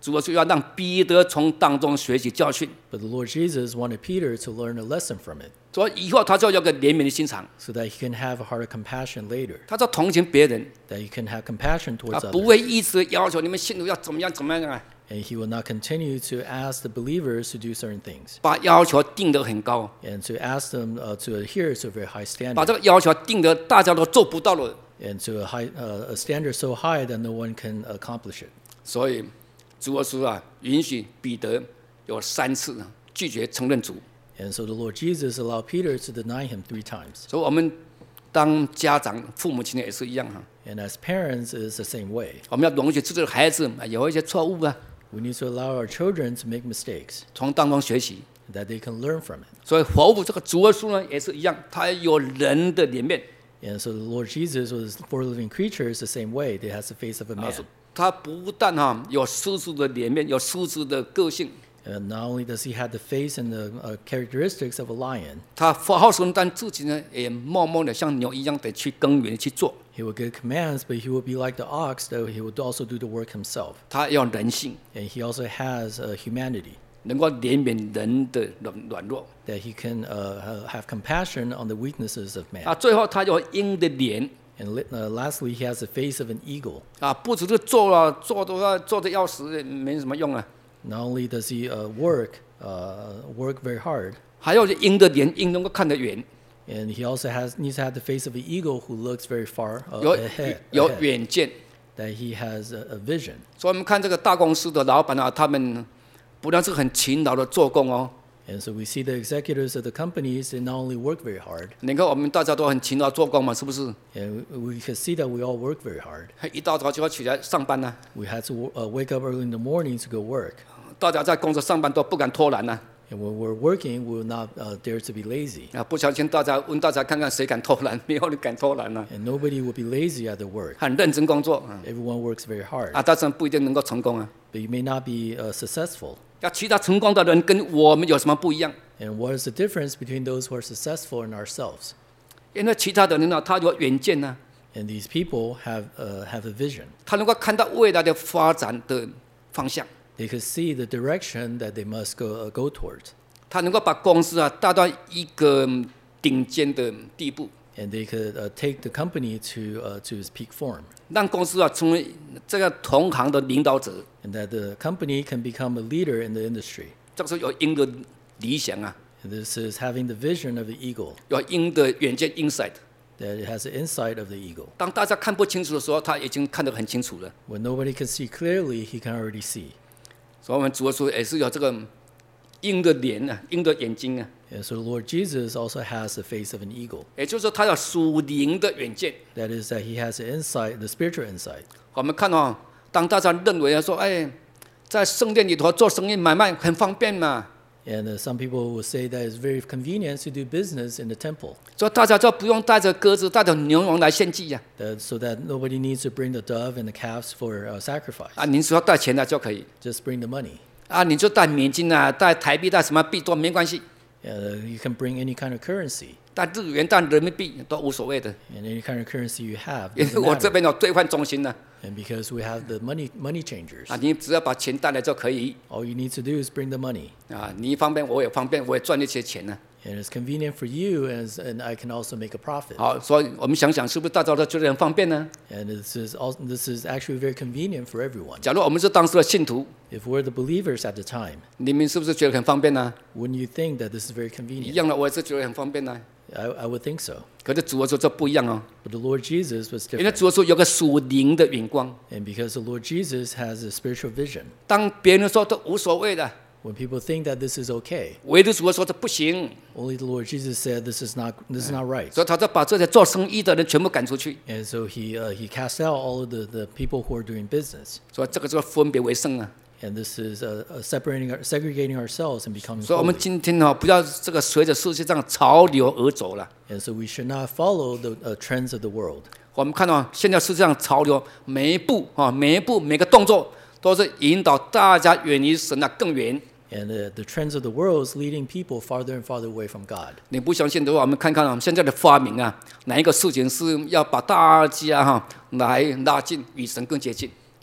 主要是要让彼得从当中学习教训， But the Lord Jesus wanted Peter to learn a lesson from it 所以以后他就有个怜悯的心肠， so that he can have a heart of compassion later, 他就同情别人， that he can have compassion 啊 towards， 不 others. 会一直要求你们信徒要怎么样怎么样啊， And he will not continue to ask the believers to do certain things 把要求定得很高， and to ask them uh, to adhere to a very high 把 standard 这个要求定得大家都做不到了， and to a, high, uh, a standard so high that no one can accomplish it. 所以主耶稣啊，允许彼得有三次啊拒绝承认主。 And so the Lord Jesus allowed Peter to deny him three times. 所以我们当家长、父母亲的也是一样哈， And as parents, it's the same way. 我们要容许自己的孩子啊有一些错误啊， We need to allow our children to make mistakes, 从当中学习。 that they can learn from it. 所以佛父这个主耶稣呢也是一样，他有人的脸面， And so the Lord Jesus was for living creatures the same way. They has the face of a 啊 man. 他不但哈有狮子的脸面，有狮子的个性， And not only does he have the face and the uh, characteristics of a lion, 他发号施令，但自己呢也默默的像牛一样的去耕耘去做。 he will give commands, but he will be like the ox, that he would also do the work himself. 他要人性， And he also has uh, humanity, 能够怜悯人的软软弱。 that he can uh, have compassion on the weaknesses of man. 啊，最后他有鹰的脸。 And li- uh, lastly, he has the face of an eagle. 啊，不只是做了，做的要做的要死，没什么用啊。 Not only does he uh, work, uh, work very hard, 还有鹰的脸，鹰能够看得远， and he also has needs to have the face of an eagle who looks very far uh, 有 ahead, 有 ahead, 远见。 that he has a, a vision. 所以我们看这个大公司的老板啊，他们不但是很勤劳的做工哦。 And so we see the executives of the companies, they not only work very hard, 你看我们大家都很勤劳做工嘛，是不是？ and we can see that we all work very hard. 一大早就要起来上班呐、 We had to uh, wake up early in the morning to go work. 大家在公司上班都不敢偷懒呐、 And when we're working, we will not uh, dare to be lazy. 啊，不小心大家问大家看看谁敢偷懒，没有人敢偷懒呐、 And nobody will be lazy at their work. 很认真工作啊， Everyone works very hard. 啊，但是不一定能够成功啊。 But you may not be uh, successful. 要其他成功的人跟我们有什么不一样？ And what is the difference between those who are successful and ourselves? 因为其他的人呢，他有远见呢、 And these people have, uh, have a vision. 他能够看到未来的发展的方向， They could see the direction that they must go, uh, go towards. 他能够把公司啊带到一个顶尖的地步， And they could uh, take the company to, uh, to its peak form. 让公司啊成为这个同行的领导者。 And that the company can become a leader in the industry. 这个是有鹰的理想啊， And this is having the vision of the eagle, 有鹰的远见 insight。 that it has the insight of the eagle. 当大家看不清楚的时候，他已经看得很清楚了。 When nobody can see clearly, he can already see. 所以我们主要说也是有这个鹰的脸啊，鹰的眼睛啊， And so the Lord Jesus also has the face of an eagle. 也就是说他有属灵的远见。 That is that he has the insight, the spiritual insight. 我们看哦，当大家认为啊说，哎，在圣殿里头做生意买卖很方便嘛， And uh, some people will say that it's very convenient to do business in the temple, 所以大家就不用带着鸽子、带着牛羊来献祭呀、 that, so that nobody needs to bring the dove and the calves for uh, sacrifice. 啊。您只要带钱来就可以 Just bring the money. 啊，你就带美金啊，带台币、带什么币都没关系， Uh, you can bring any kind of currency, 带日元、带人民币都无所谓的， and any kind of currency you have. 因为 doesn't 我这 matter. 边有兑换中心呢、 And because we have the money money changers, 啊，你只要把钱带来就可以 all you need to do is bring the money. 啊，你方便我也方便，我也赚一些钱呢、 And it's convenient for you, and, it's- and I can also make a profit. 好，所以我们想想，是不是大家都觉得很方便呢？ And this is also, this is actually very convenient for everyone. 假如我们是当时的信徒， If we're the believers at the time, 你们是不是觉得很方便呢？ wouldn't you think that this is very 一 convenient? 样的，我也是觉得很方便呢。 I, I would think so. 可是主耶稣这不一样哦， But the Lord Jesus was 因为 different. 主耶稣有个属灵的眼光， And because the Lord Jesus has a spiritual vision, 当别人说都无所谓的， when people think that this is okay, 唯独主耶稣说这不行， only the Lord Jesus said this is not this is not right. 所以他就把这些做生意的人全部赶出去， And so he uh, he cast out all of the, the people who are doing business. 所以这个就是分别为圣啊。 And this is uh, uh, separating our, segregating ourselves and becoming 所以我们 holy. 今天呢，不要这个随着世界上潮流而走了。 And so we should not follow the uh, trends of the world. 我们看到现在世界上潮流，每一步啊，每一步每个动作都是引导大家远离神啊更远。 And uh, the trends of the world is leading people farther and farther away from God. 你不相信的话，我们看看我们现在的发明啊，哪一个事情是要把大家哈来拉近，与神更接近？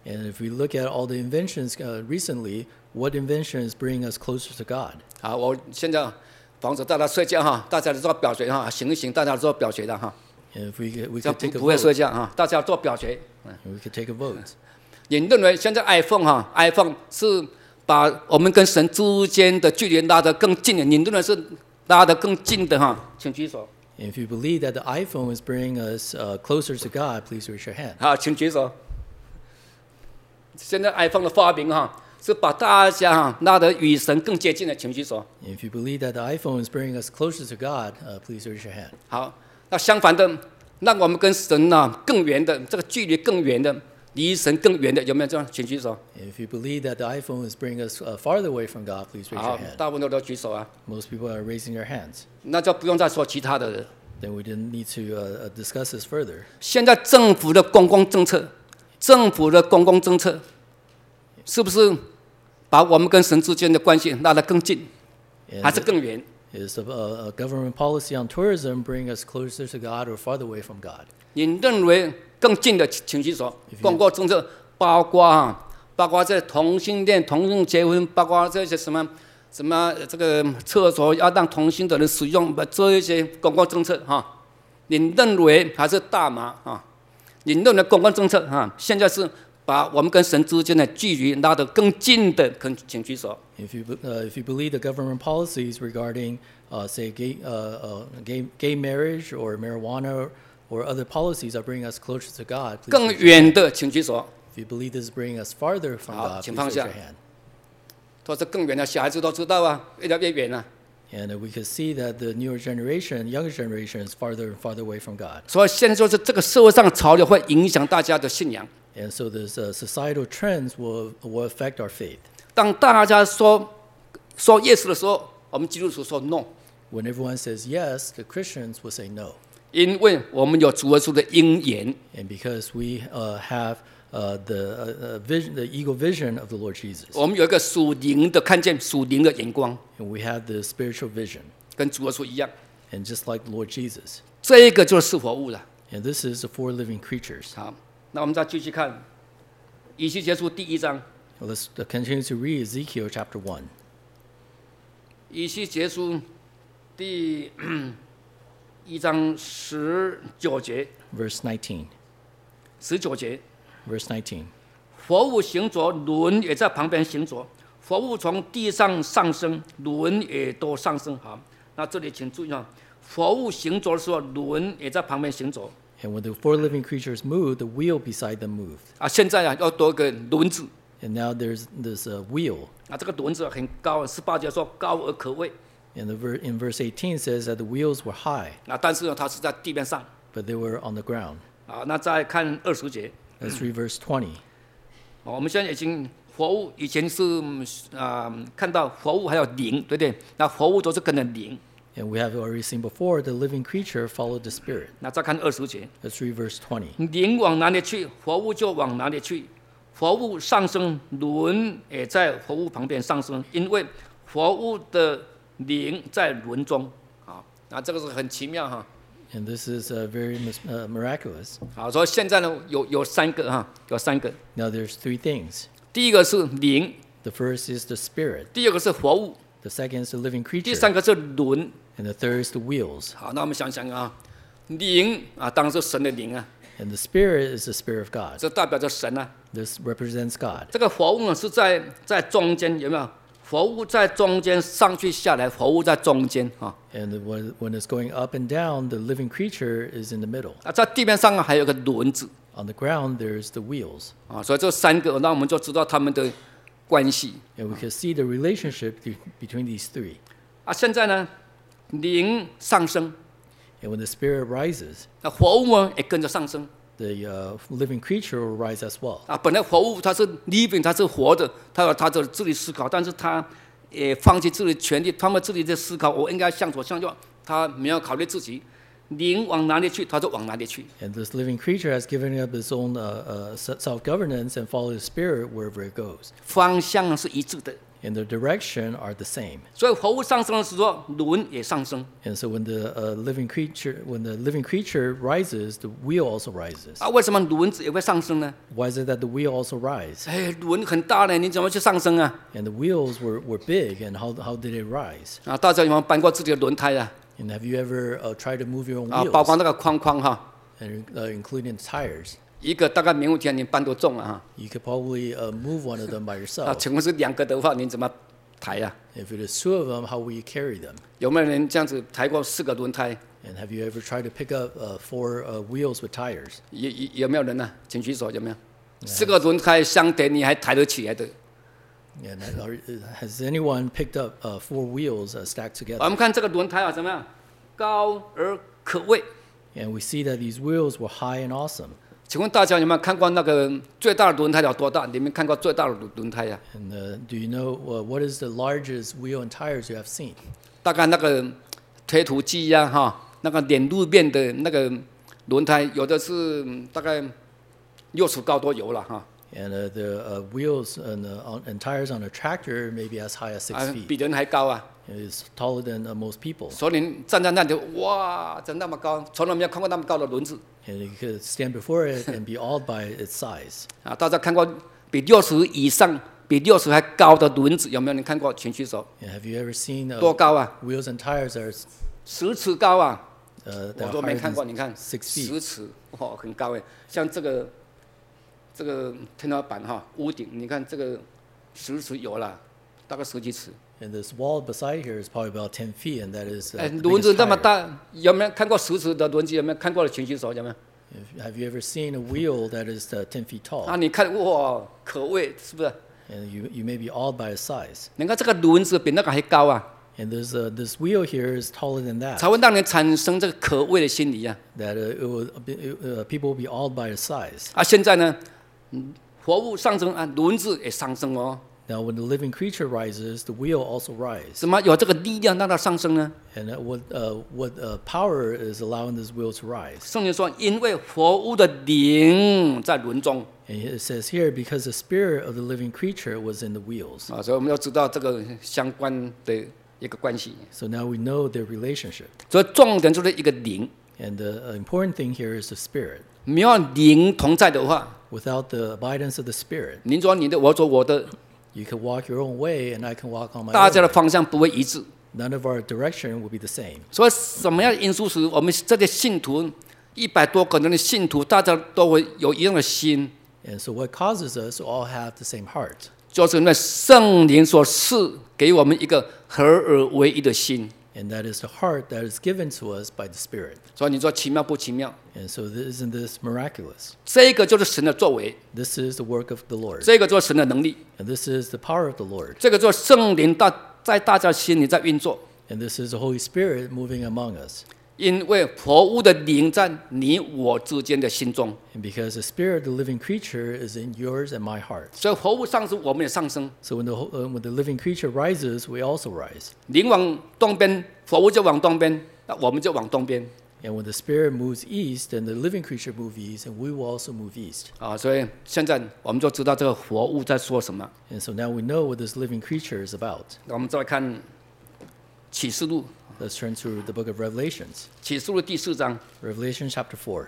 And if we look at all the inventions uh, recently, what inventions bring us closer to God? 好，我现在防止大家睡觉哈，大家都做表决哈，醒一醒，大家做表决的哈。 And if we could, we 这 could 不 take a 不会睡 vote, 觉哈，大家做表决。 we could take a vote. 你认为现在 iPhone 哈 ，iPhone 是把我们跟神之间的距离拉得更近的？你认为是拉得更近的哈？请举手。 And if you believe that the iPhone is bringing us uh, closer to God, please raise your hand. 好，请举手。现在 iPhone 的发明哈，是把大家哈拉得与神更接近的，请举手。 And if you believe that the iPhone is bringing us closer to God, uh, please raise your hand. 好，那相反的，让我们跟神呐、更远的，这个距离更远的，离神更远的，有没有这样？请举手。 And if you believe that the iPhone is bringing us uh, farther away from God, please raise 好 your，hand. 大部分都都举手啊， Most people are raising their hands. 那就不用再说其他的了。 Then we didn't need to uh, uh, discuss this further. 现在政府的公共政策，政府的公共政策，是不是把我们跟神之间的关系拉得更近， And 还是更远？ is a, a government policy on tourism bring us closer to God or farther away from God? 你认为更近的，请举手。公共政策包括啊，包括这同性恋、同性结婚，包括这些什么什么这个厕所要让同性的人使用，这一些公共政策哈，你认为还是大麻啊？你认为公共政策哈，现在是把我们跟神之间的距离拉得更近的，请举手。 If you uh, if you believe the government policies regarding uh, say gay uh, uh, gay gay marriage or marijuana or other policies are bringing us closer to God, please 更 raise your 远的，请举手。 If you believe this is bringing us farther from 好， God, 请 please 放 raise 下。 your hand. 都是更远的，小孩子都知道啊，越来越远了。 And uh, we can see that the newer generation, younger generation, is farther and farther away from God. 所以现在就是这个社会上的潮流会影响大家的信仰。 And so these uh, societal trends will will affect our faith. 当大家说说 yes 的时候，我们基督徒说 no， When everyone says yes, the Christians will say no. 因为我们有主耶稣的因缘。 And because we uh, have uh, the uh, uh, vision, the eagle vision of the Lord Jesus, 我们有一个属灵的看见，属灵的眼光， and we have the spiritual vision, 跟主耶稣一样。 and just like the Lord Jesus. 这一个就是活物了。 And this is the four living creatures. 好，那我们再继续看以西结书第一章。 Let's uh, continue to read Ezekiel chapter one. 以西结书第一章十九节， Verse nineteen. 十九节， Verse nineteen. 活物行走，轮也在旁边行走。活物从地上上升，轮也都上升。好，那这里请注意啊，活物行走的时候，轮也在旁边行走。 And when the four living creatures moved, the wheel beside them moved. 啊，现在啊要多一个轮子。 And now there's this uh, wheel. 啊，这个轮子很高，十八节说高而可畏。 And the ver- in verse eighteen says that the wheels were high, 啊，但是呢，它是在地面上。 but they were on the ground. 啊，那再看二十节。 Let's read verse twenty. 哦，我们现在已经活物，以前是啊、呃、看到活物还有灵，对不对？那活物都是跟着灵。 And we have already seen before the living creature followed the spirit. 那再看二十节， Let's read verse twenty. 灵往哪里去，活物就往哪里去。活物上升，轮也在活物旁边上升，因为活物的灵在轮中。啊，那这个是很奇妙哈。 And this is uh, very mis- uh, miraculous. 好，所以现在呢，有有三个哈，有三个。 Now there's three things. 第一个是灵， The first is the spirit. 第二个是活物， The second is the living 第 creature. 三个是轮。 And the third is the wheels. 好，那我们想想啊，灵啊，当然是神的灵啊， And the spirit is the spirit of God. 这代表着神啊。 This represents God. 这个活物呢是在在中间，有没有？活物在中间上去下来，活物在中间啊。 And the- when, when it's going up and down, the living creature is in the middle. 啊，在地面上啊还有个轮子 On the ground, there's the wheels. 啊，所以这三个，那我们就知道他们的关系 And we can see the relationship be- between these three. 啊。现在呢，灵上升， And when the spirit rises, 那活物呢也跟着上升 the uh, living creature will rise as well. 啊。本来活物它是 living，它是活的，它有它的自己思考，但是它也放弃自己的权利，他们自己的思考，我应该向左向右，他没有考虑自己。灵往哪里去，他就往哪里去。 And this living creature has given up its own uh, uh, self-governance and followed the spirit wherever it goes. 方向是一致的。 and the direction are the same. 所以活物上升的时候，轮也上升。 And so when the uh, living creature when the living creature rises, the wheel also rises. 啊，为什么轮子也会上升呢？ Why is it that the wheel also rise? 哎，轮很大呢，你怎么去上升啊？ And the wheels were, were big, and how how did it rise? 啊，大家有没有搬过自己的轮胎啊？ And have you ever uh, tried to move your own 啊，包括 wheels, 那个框框哈， and uh, including the tires? 一个大概名不天你搬多重啊哈？ You could probably uh, move one of them by 啊， yourself. 请问是两个的话，你怎么抬呀、啊？ If it is two of them, how will you carry them? 有没有人这样子抬过四个轮胎？ And have you ever tried to pick up uh, four uh, wheels with tires? 有有有没有人呢、啊？请举手，有没有？四个轮胎相叠，你还抬得起来的？ And are, has anyone picked up uh, four wheels uh, stacked together? 我们看这个轮胎啊，怎么样？高而可畏。 And we see that these wheels were high and awesome. 请问大家有没有看过那个最大的轮胎有多大？你们看过最大的轮胎呀、啊？ And uh, do you know uh, what is the largest wheel and tires you have seen? 大概那个推土机呀、啊，哈，那个连路面的那个轮胎，有的是大概六尺高都有了哈。 And uh, the uh, wheels and, the, on, and tires on a tractor may be as high as six 啊， feet. 比人还高啊！ It is taller than uh, most people. 所以你站在那里，哇，怎么那么高？从来没有看过那么高的轮子 And you could stand before it and be awed by its size. 啊！大家看过比六十以上、比六十还高的轮子，有没有人看过？请举手。 And have you ever seen 多 uh, 高啊？ wheels and tires that are 十尺高啊！ uh, 我 that 都 are 没 higher 看过， than 你看 six feet? 十尺，哇，很高哎！像这个这个天花板哈，屋顶，你看这个十尺有了，大概十几尺。 And this wall beside here is probably about ten feet, and that is uh, 哎， the 轮子 biggest 那么 tire. 大，有没有看过十尺的轮子？有没有看过的？请举手，有没有？ If- Have you ever seen a wheel that is uh, ten feet tall? 啊，你看哇，可畏是不是？ And you, you may be awed by its size. 你看这个轮子比那个还高啊， And there's uh, this wheel here is taller than that. 才会让你产生这个可畏的心理啊！ That uh, it will, uh, people will be awed by its size. 啊，现在呢，嗯活物上升啊，轮子也上升哦。 Now, when the living creature rises, the wheel also rises. 怎么有这个力量让它上升呢？ And uh, what uh, what uh, power is allowing this wheel to rise? 圣经说，因为活物的灵在轮中 And it says here, because the spirit of the living creature was in the wheels. 啊，所以我们要知道这个相关的一个关系。 So now we know their relationship. 所以重点就是一个灵， And the uh, important thing here is the spirit. 没有灵同在的话， Without the abidance of the spirit, 您做你的，我做我的， you can walk your own way, and I can walk on my 大家的 own. 方向不会一致。 None of our direction will be the same. 所以什么样的因素使我们这些信徒一百多个人的信徒，大家都会有一样的心， And so what causes us to all have the same heart? 就是因为圣灵所赐给我们一个合而为一的心。 And that is the heart that is given to us by the Spirit. 所以你说奇妙不奇妙？ And so this, isn't this miraculous? 这个就是神的作为， This is the work of the Lord. 这个就是神的能力， And this is the power of the Lord. 这个就是圣灵大在大家心里在运作。 And this is the Holy Spirit moving among us. 因为活物的灵在你我之间的心中， And because the Spirit of the living creature is in yours and my heart. 所以活物上升，我们也上升。 So when the, ho- uh, when the living creature rises, we also rise. 灵往东边，活物就往东边，那我们就往东边 And when the Spirit moves east, then the living creature moves east, and we will also move east. 啊。所以现在我们就知道这个活物在说什么。 And so now we know what this living creature is about. 那我们再来看启示录， Let's turn to the book of Revelations. 启示录第四章， Revelation chapter four.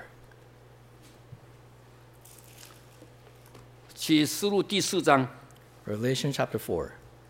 启示录第四章， Revelation chapter four.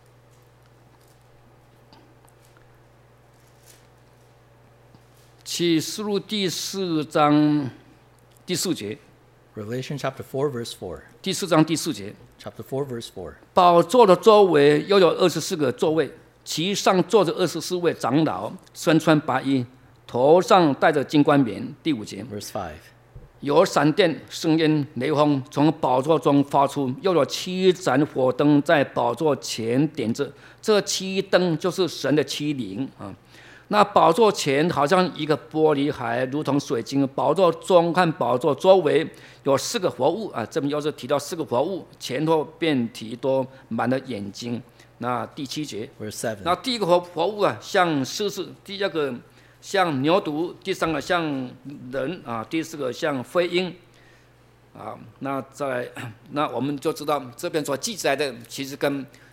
启示录第四章第四节， Revelation chapter four, verse four. 第四章第四节， Chapter four, verse four. 宝座的周围又有二十四个座位，其上坐着二十四位长老，身穿白衣，头上戴着金冠冕。第五节， Verse five. 有闪电、声音、雷轰从宝座中发出，又有七盏火灯在宝座前点着。这七灯就是神的七灵啊。那宝座前好像一个玻璃海，如同水晶。宝座中和宝座周围有四个活物啊，这边又是提到四个活物，前后遍体都满了眼睛。那第七节， Verse seven. 那第一个活活物啊，像狮子；第二个像牛犊；第三个像人啊；第四个像飞鹰啊。那在那我们就知道这边所记载的，其实跟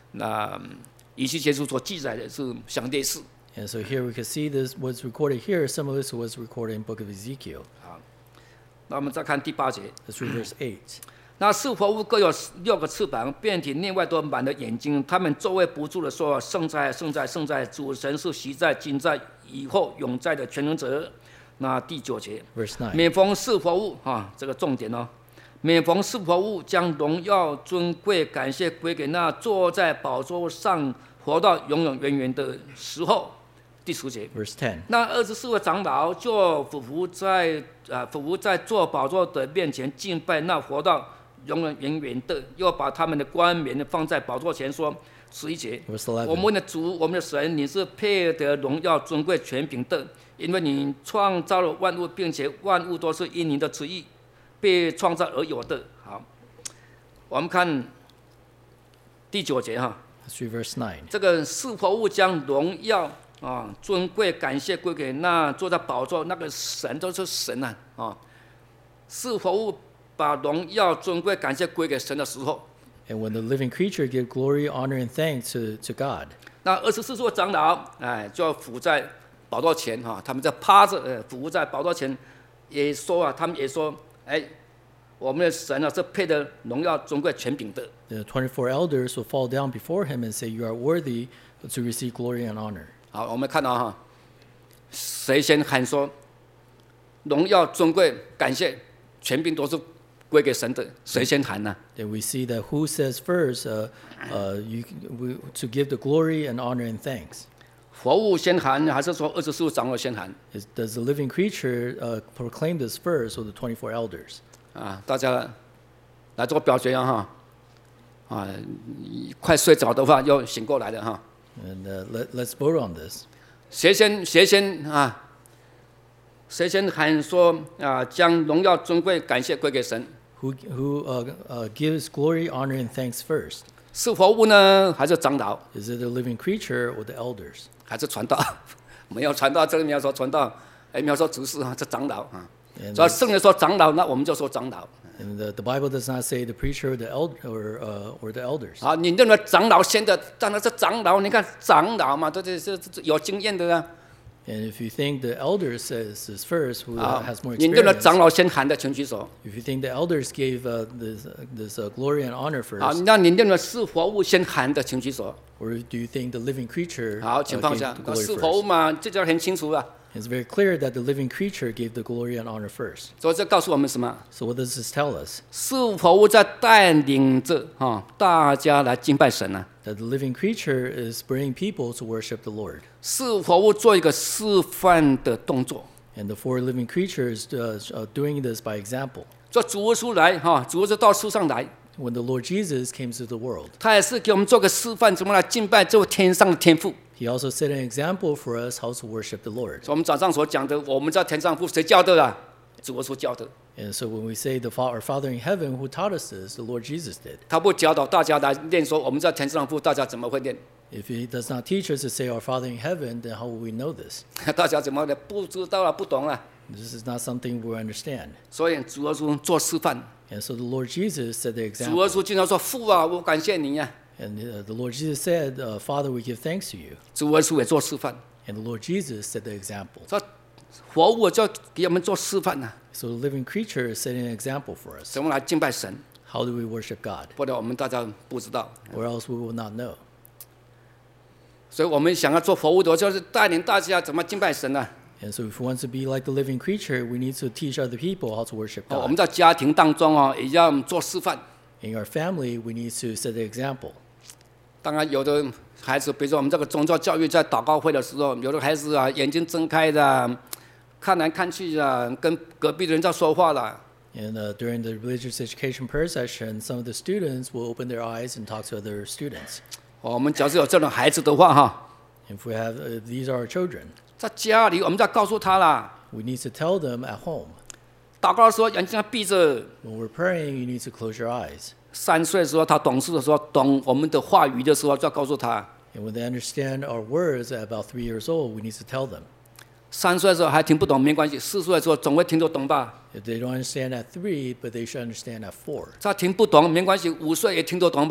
那以西结书所记载的是相类似。 And so here we can see this was recorded here, similar to what's recorded in the book of Ezekiel. 好，那我们再看第八节。 Let's read verse eight. 那四活物各有六个翅膀，遍体内外都满了眼睛。他们周围不住的说：“圣在，圣在，圣在！主神是昔在、今在、以后永在的全能者。”那第九节， Verse nine. 每逢四活物啊，这个重点哦。每逢四活物，将荣耀、尊贵、感谢归给那坐在宝座上、活到永永远远的时候。第十节， Verse ten. 那二十四位长老就俯伏在啊俯伏在坐宝座的面前敬拜那活到永永远远的，又把他们的冠冕放在宝座前，说：十一节， Verse eleven. 我们的主，我们的神，你是配得荣耀、尊贵、权柄的，因为你创造了万物，并且万物都是因你的旨意被创造而有的。好，我们看第九节哈， Let's read verse nine. 这个四活物将荣耀啊、尊贵、感谢归给那坐在宝座那个神，都是神啊！啊，四活物把荣耀、尊贵、感谢归给神的时候， And when the living creature give glory, honor, and thanks to, to God, 那二十四座长老哎，就要伏在宝座前哈、他们在趴着，呃，伏在宝座前，也说啊，他们也说，哎，我们的神啊是配得荣耀、尊贵、权柄的。 the twenty-four elders will fall down before him and say, "You are worthy to receive glory and honor." 好，我们看到哈，谁先喊说荣耀、尊贵、感谢、权柄都是归给神的？谁先喊呢、 Then we see that who says first, uh, uh, you, we, to give the glory and honor and thanks. 活物先喊，还是说二十四位长老先喊？ Is, does the living creature uh, proclaim this first, or the twenty-four elders? 啊，大家来做表决啊哈！啊，快睡着的话要醒过来了哈。 And uh, let, let's vote on this. 谁先谁先啊？谁先喊说啊？将荣耀、尊贵、感谢归给神？ Who, who uh, uh, gives glory, honor, and thanks first? 是活物呢，还是长老， Is it the living creature or the elders? 还是传道？没有传道，这个没有说传道，哎，没有说执事啊，这长老啊。 And 所以圣人说长老，那我们就说长老。 And the, the Bible does not say the preacher or the, eld, or, uh, or the elders. 啊，你认为长老先的，当然是长老。你看长老嘛，这这这这有经验的啊。 And if you think the elder says this first, who 啊 has more 你认为 experience, 长老先喊的，请举手。 if you think the elders gave uh, this, uh, this uh, glory and honor 好， first, 那你认为是活物先喊的，请举手。 or do you think the living creature 好， uh, 请放 gave 下 the。glory 是活物 first? 嘛，这就很清楚了。 It's very clear that the living creature gave the glory and honor first. 所以这告诉我们什么？ So what does this tell us? 是活物在带领着哈大家来敬拜神啊。 That the living creature is bringing people to worship the Lord. 是活物做一个示范的动作。 And the four living creatures uh, uh, doing this by example. 这主耶稣来哈，主耶稣到世上来， When the Lord Jesus came to the world, 他也是给我们做个示范，怎么来敬拜这位天上的天父。 he also set an example for us how to worship the Lord. 所以我们早上所讲的，我们在天上父谁教的啦？主耶稣教的。 And so when we say the Fa- our Father in heaven, who taught us this, the Lord Jesus did. 他不教导大家来练说我们在天上父，大家怎么会练？ If he does not teach us to say our Father in heaven, then how will we know this? 大家怎么的不知道了，不懂了。 This is not something we understand. 所以主耶稣做示范， And so the Lord Jesus set the 主 example. 耶稣经常说父啊，我感谢你呀、 And uh, the Lord Jesus said, uh, Father, we give thanks to you. 主耶稣也做示范， And the Lord Jesus set the example. 说活物就给我们做示范呐、 So the living creature is setting an example for us. 怎么来敬拜神？ How do we worship God? 不然我们大家不知道。 Or else we will not know. 所以我们想要做活物的，就是带领大家怎么敬拜神呢、啊？ And so if we want to be like the living creature, we need to teach other people how to worship 哦，我们 God. 在家庭当中哦，也要做示范。 In our family, we need to set the example. 当然，有的孩子，比如说我们这个宗教教育在祷告会的时候，有的孩子啊，眼睛睁开的啊，看来看去啊，跟隔壁的人在说话了。 And uh, during the religious education prayer session, some of the students will open their eyes and talk to other students. 哦，我们假设有这种孩子的话，哈， If we have, uh, these are our children, 在家里我们在告诉他啦， we need to tell them at home. 祷告的时候眼睛要闭着。 When we're praying, you need to close your eyes. 三岁的时候，他懂事的时候，懂我们的话语的时候，就要告诉他。 And when they understand our words at about three years old, we need to tell them. 三岁的时候还听不懂没关系，四岁的时候总会听得懂吧？ If they don't understand at three, but they should understand at four. 他听不懂没关系，五岁也听得懂吧？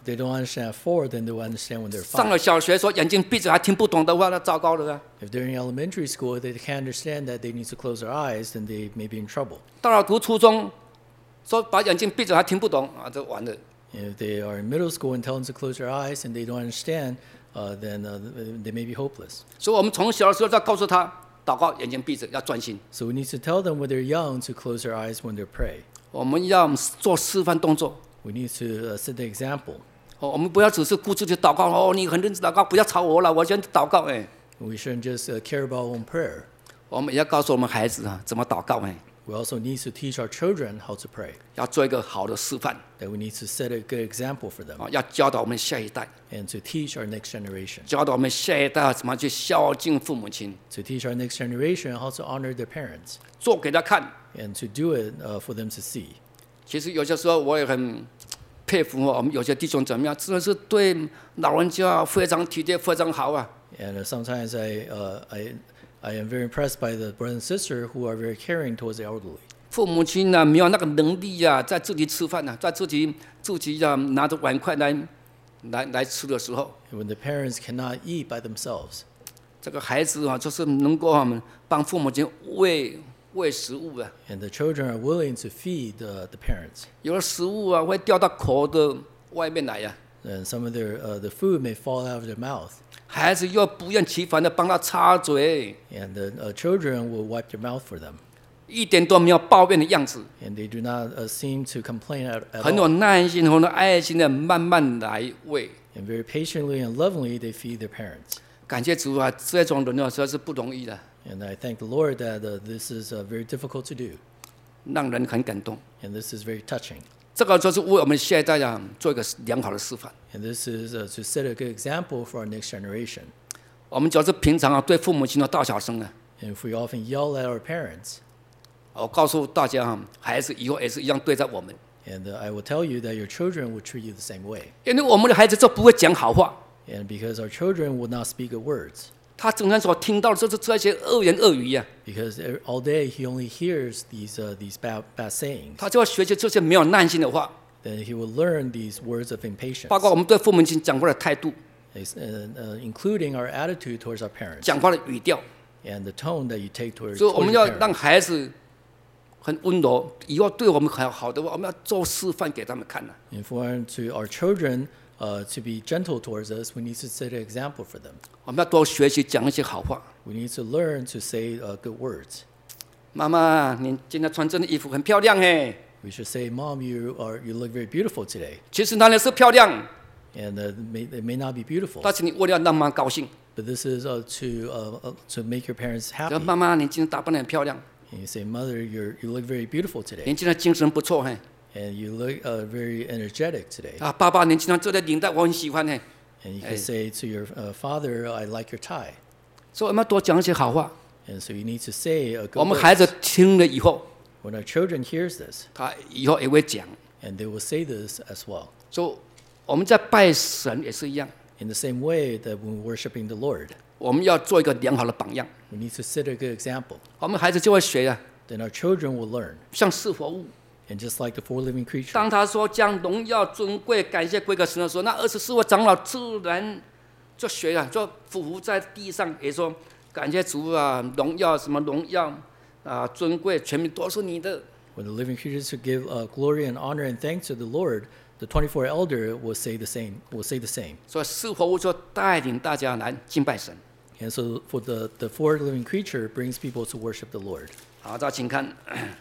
they don't understand at four, then they'll understand when they're 上了 five. 小学说眼睛闭着还听不懂的话，那糟糕了啊！ If they're in elementary school, they can't understand that they need to close their eyes, then they may be in trouble. 到了读初中，说把眼睛闭着还听不懂啊，这完了。 If they are in middle school and tell them to close their eyes and they don't understand, uh, then uh, they may be hopeless. 所以我们从小的时候就要告诉他，祷告眼睛闭着要专心。 So we need to tell them when they're young to close their eyes when they pray. 我们要做示范动作。 We need to uh, set the example. 哦，我们不要只是顾自己祷告哦，你很认真祷告，不要吵我了，我先祷告哎。 We shouldn't just uh, care about our own prayer. 我们也要告诉我们孩子啊，怎么祷告哎， We also need to teach our children how to pray. 要做一个好的示范 That we need to set a good example for them 啊，要教导我们下一代， and to teach our next generation. 教导我们下一代怎么去孝敬父母亲， To teach our next generation how to honor their parents 做给他看。 and to do it uh, for them to see. 其实有些时候我也很佩服我们有些弟兄怎么样，真的是对老人家非常体贴，非常好啊。 And uh, sometimes I, uh, I, I am very impressed by the brother and sister who are very caring towards the elderly. 父母亲呢、没有那个能力呀、在自己吃饭呢、在自己自己呀、拿着碗筷来来来吃的时候， And when the parents cannot eat by themselves, 这个孩子啊，就是能够啊帮父母亲喂喂食物啊。 and the children are willing to feed uh, the parents. 有的食物啊会掉到口的外面来呀、 And some of their uh, the food may fall out of their mouth, 孩子又不厌其烦的帮他擦嘴， and the uh, children will wipe their mouth for them. 一点都没有抱怨的样子， And they do not uh, seem to complain at, at 很有 all. 耐心、很有爱心的慢慢来喂。 And very patiently and lovingly, they feed their parents. 感谢主啊，这种人啊实在是不容易的， And I thank the Lord that uh, this is uh, very difficult to do, 让人很感动。 and this is very touching. 这个就是为我们下一代啊做一个良好的示范。 And this is uh, to set a good example for our next generation. 我们只要是平常啊对父母亲的大小声啊， And if we often yell at our parents, 我告诉大家哈，孩子以后也是一样对待我们， and uh, I will tell you that your children will treat you the same way. 因为我们的孩子就不会讲好话， And because our children will not speak good words, 他整天所听到的就是这些恶言恶语呀、 because e- all day he only hears these uh, these bad bad sayings. 他就要学习这些没有耐心的话， Then he will learn these words of impatience, 包括我们对父母亲讲话的态度、 Ex- uh, uh, including our attitude towards our parents 讲话的语调， and the tone that you take towards, 所以我 towards 们 your 要让 parents. 孩子很温柔，以后对我们很好的话，我们要做示范给他们看呐、 And for to our children uh, to be gentle towards us, we need to set an example for them. 我们要多学习讲一些好话。 We need to learn to say uh, good words. 妈妈，你今天穿这件衣服很漂亮嘿。 We should say, "Mom, you are you look very beautiful today." 其实那里是漂亮， And uh, may, it may not be beautiful, 但是你为了让妈妈高兴， but this is uh, to uh, uh, to make your parents 说 happy. 妈妈，你今天打扮得很漂亮， And you say, "Mother, you you look very beautiful 你 today, 今天精神不错嘿。 and you look uh, very energetic today." 啊，爸爸，你今天这件领带我很喜欢嘿。 And you Hey. can say to your uh, father, "I like your tie." 所以我们要多讲一些好话。 And so you need to say a 我 good 们孩 words. 子听了以后， When our children hears this, 他以后也会讲。 and they will say this as well. 所以我们在拜神也是一样， In the same way that when we're worshiping the Lord, 我们要做一个良好的榜样， we need to set a good example. 我们孩子就会学啊。 Then our children will learn. 像是活物， And just like the four living creatures, 当他说将荣耀、尊贵、感谢归给神的时候，那二十四位长老自然就学了，就俯伏在地上，也说感谢主啊，荣耀什么荣耀啊，尊贵全名都是你的。 when the living creatures should give uh, glory and honor and thanks to the Lord, the twenty-four elder will say the same. Will say the same. 所以是活物就带领大家来敬拜神。 And so, for the the four living creature brings people to worship the Lord. 好，再请看，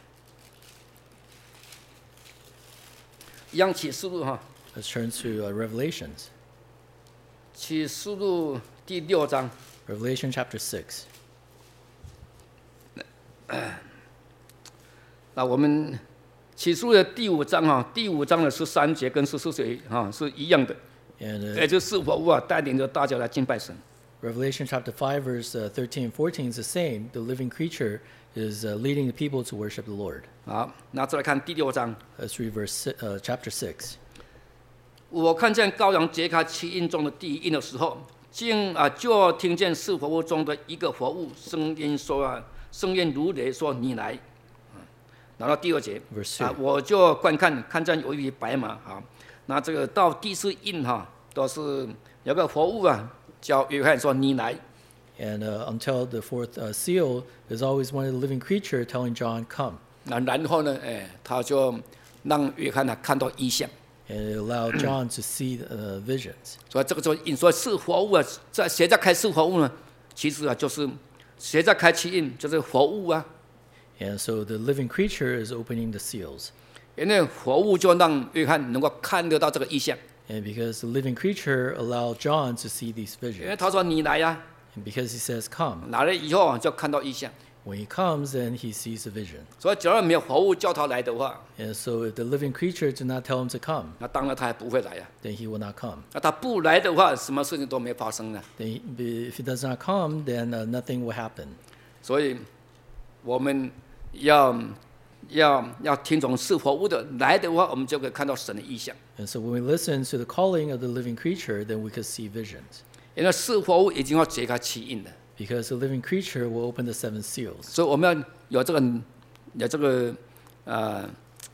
一样启示录哈， Let's turn to uh, Revelations. 启示录第六章。 Revelation chapter six. 那我们启示录的第五章哈，第五章的十三节跟十四节哈是一样的， And uh, 也就是活物啊带领着大家来敬拜神。 Revelation chapter five, verse uh, thirteen and fourteen is the same. The living creature is uh, leading the people to worship the Lord. 好，那再来看第六章。 Let's read verse si- uh, chapter six. 我看见羔羊揭开七印中的第一印的时候，竟啊就听见四活物中的一个活物声音说啊，声音如雷说：“你来。”然后第二节 Verse two. 啊，我就观看，看见有一匹白马啊， 那这个到第四印哈，都是有个活物啊，叫约翰说你来。 And uh, until the fourth uh, seal, there's always one of the living creature telling John, "Come." 那然后呢，哎，他就让约翰呢看到异象。 And it allowed John to see uh, visions. 所以这个就印说是活物啊，在谁在开是活物呢？其实啊，就是谁在开七印，就是活物啊。 And so the living creature is opening the seals. 因为活物就让约翰能够看得到这个异象。 And because the living creature allowed John to see these 因为 visions. 他说你来呀、 And because he says, "Come." 来了以后就看到异象。 When he comes, then he sees a vision. 所以假如没有活物叫他来的话， And so if the living creature do not tell him to come, 那当然他也不会来呀、 then he will not come. 那他不来的话，什么事情都没发生了。 Then he, if he does not come, then uh, nothing will happen. 所以我们要要要听从是活物的来的话，我们就可以看到神的意象。 And so when we listen to the calling of the living creature, then we could see visions. 因为是活物已经要解开七印了， Because the living creature will open the seven seals. 所以我们要有这个有这个呃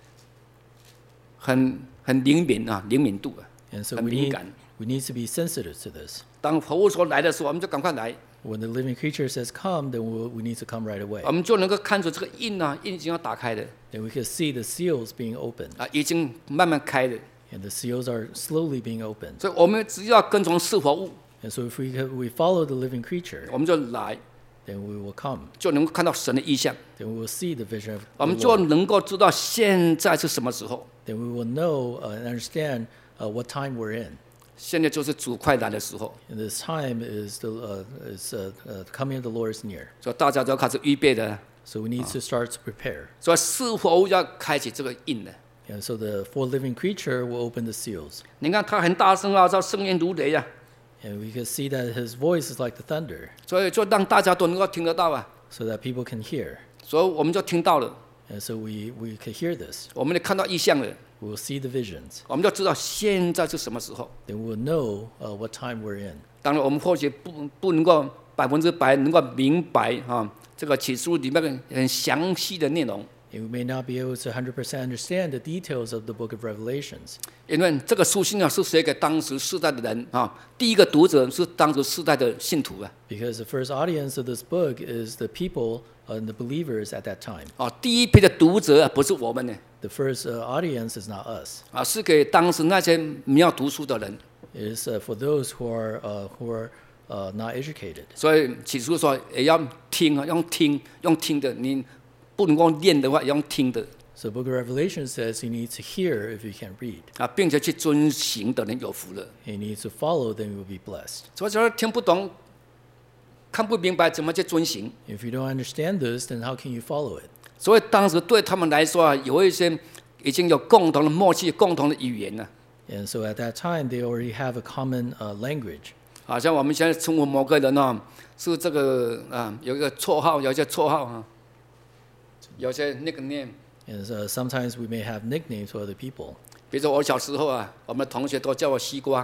很很灵敏啊，灵敏度啊， And so 很 we 敏 need, 感。 we need to be sensitive to this. 当活物说来的时候，我们就赶快来， When the living creature says come, then we'll, we need to come right away. 我们就能够看出这个印啊，印已经要打开的 Then we can see the seals being opened. 啊，已经慢慢开的。 And the seals are slowly being opened. 所以我们只要跟从是活物， And so if we, we follow the living creature, 我们就来， then we will come. 就能够看到神的意象， Then we will see the vision of 我 the 们就 Lord. 能够知道现在是什么时候。 Then we will know uh, and understand uh, what time we're in. 现在就是主快来的时候， And this time is the uh, is uh, uh, coming of the Lord is near. 所以大家都要开始预备的。 So we need to start to prepare. 所以是活物要开启这个印的。 And so the four living creature will open the seals. 你看他很大声啊，叫声音如雷啊， And we can see that his voice is like the thunder, 所以就让大家都能够听得到啊。 so that people can hear. 所以我们就听到了， And so we, we can hear this. 我们也看到异象了， We will see the visions. 我们就知道现在是什么时候。 Then we will know uh, what time we're in. 当然，我们或许不不能够百分之百能够明白啊，这个启示录里面很详细的内容， And we may not be able to one hundred percent understand the details of the book of Revelations. 因为这个书信啊是写给当时世代的人啊，第一个读者是当时世代的信徒啊， Because the first audience of this book is the people and the believers at that time. 啊，第一批的读者啊不是我们呢， The first uh, audience is not us. 啊是给当时那些没有读书的人。 It is uh, for those who are uh, who are uh, not educated. 所以启示录说也要听啊，用听用听的，你不能够念的话，也用听的 So the book of Revelation says you need to hear if you can read. 啊，并且去遵行的人有福了。 And you need to follow, then you will be blessed. 所以说听不懂、看不明白，怎么去遵行？ If you don't understand this, then how can you follow it? 所以当时对他们来说啊，有一些已经有共同的默契、共同的语言了。 And so at that time, they already have a common uh, language. 好像我们现在称呼某个人哦，是这个啊，有一个绰号，有一些绰号啊，有些那个念。 And uh, sometimes we may have nicknames for other people. 比如说我小时候啊，我们的同学都叫我西瓜，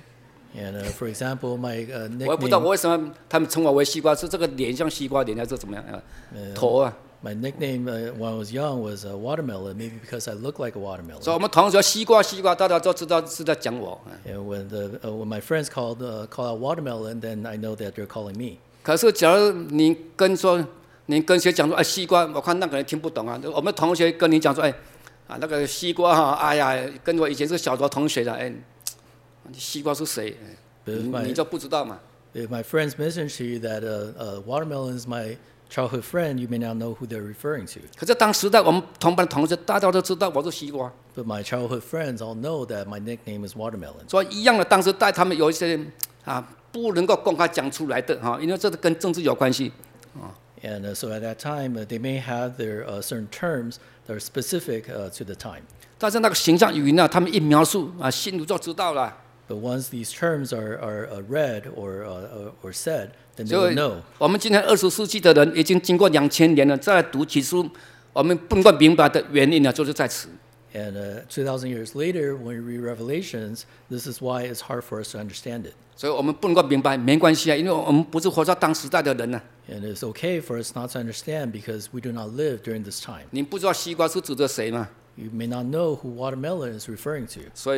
And uh, for example, my uh, 我也不知道 nickname, 为什么他们称我为西瓜，是这个脸像西瓜脸，还是怎么样啊？头啊， my nickname uh, when I was young was uh, watermelon, maybe because I look like a 所以 watermelon. 我们同学西瓜西瓜，大家都知道是在讲我。 And when the uh, when my friends called uh, call out watermelon, then I know that they're calling me. 可是假如你跟说，你跟谁讲说哎西瓜，我看那个人听不懂啊。我们同学跟你讲说哎啊那个西瓜哈，哎呀，跟我以前是小学同学的，哎，西瓜是谁？ But if 你 my 你就不知道嘛。 if my friends mention to you that uh, uh, watermelon is my childhood friend, you may not know who they're referring to. 可是当时代我们同班的同学，大家都知道我是西瓜， But my childhood friends all know that my nickname is watermelon. 所以一样的，当时代他们有一些啊不能够公开讲出来的哈，因为这个跟政治有关系。 And uh, so at that time, uh, they may have their uh, certain terms that are specific uh, to the time. 但是那个形象语言呢，他们一描述啊，信徒就知道了。 But once these terms are, are uh, read or, uh, or said, then they 所 will 以 know. 我们今天二十世纪的人已经经过两千年了，再来读启示录，我们不能够明白的原因呢，就是在此。 And uh, two thousand years later, when we read Revelations, this is why it's hard for us to understand it. 所以我们不能够明白，没关系啊，因为我们不是活在当时代的人呢、 And it's okay for us not to understand because we do not live during this time. 你不知道西瓜是指着谁嘛？ You may not know who watermelon is referring to. 所以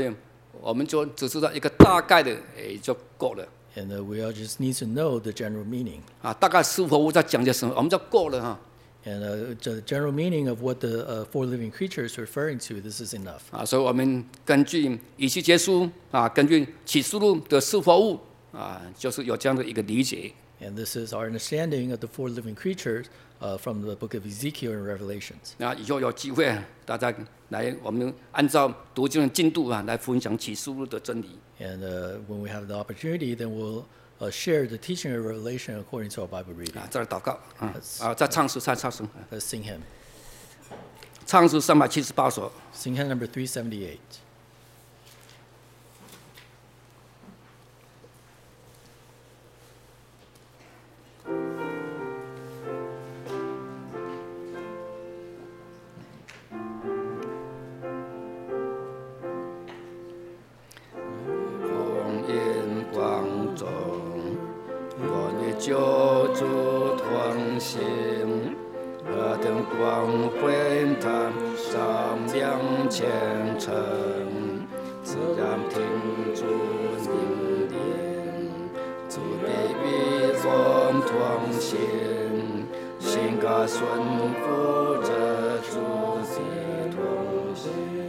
我们就只知道一个大概的，也就够了。 And uh, we all just need to know the general meaning. 啊，大概师傅在讲些什么，我们就够了哈。 And uh, the general meaning of what the uh, four living creatures are referring to, this is enough. 啊，所以我们根据以西结书啊，根据启示录的四活物啊，就是有这样的一个理解。 And this is our understanding of the four living creatures uh, from the book of Ezekiel and Revelations. 那以后有机会，大家来，我们按照读经的进度啊，来分享启示录的真理。 And uh, when we have the opportunity, then we'll uh, share the teaching of Revelation according to our Bible reading. 啊，再来祷告啊啊，再唱诗，再唱诗。 Let's sing hymn. 唱诗三百七十八首。 Sing hymn number three seventy-eight. 救主同行，何等光辉他照亮前程，自然听主引领，主必与我同行，心甘顺服着主的同行。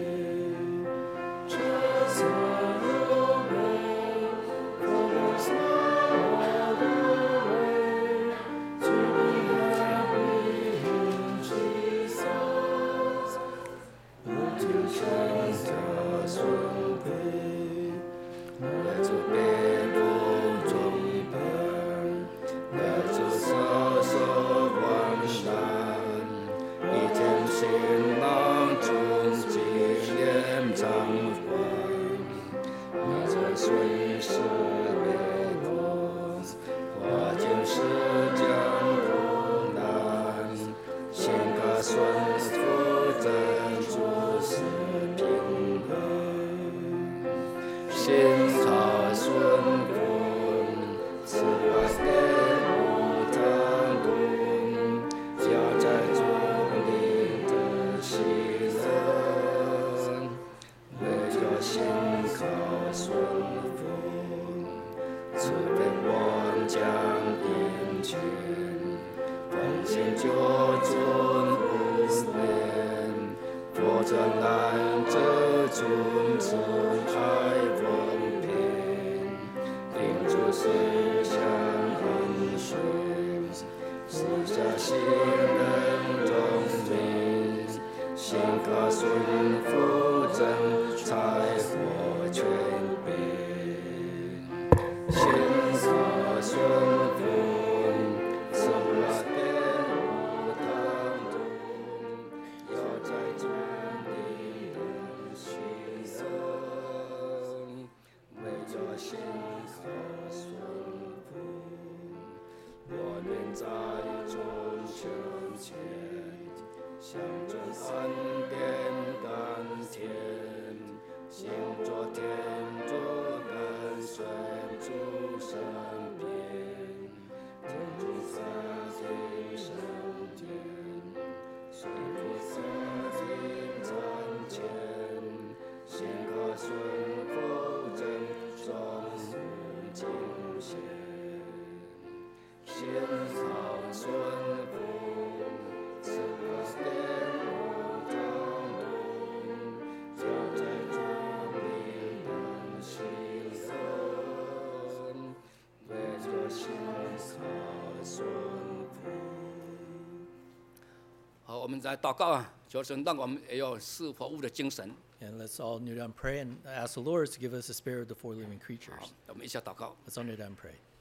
好，我们来祷告啊，求神让我们也有四活物的精神。 And let's all kneel down and pray and ask the Lord to give us the spirit of the four living creatures. 好，我们一起祷告。 Let's all kneel down and pray.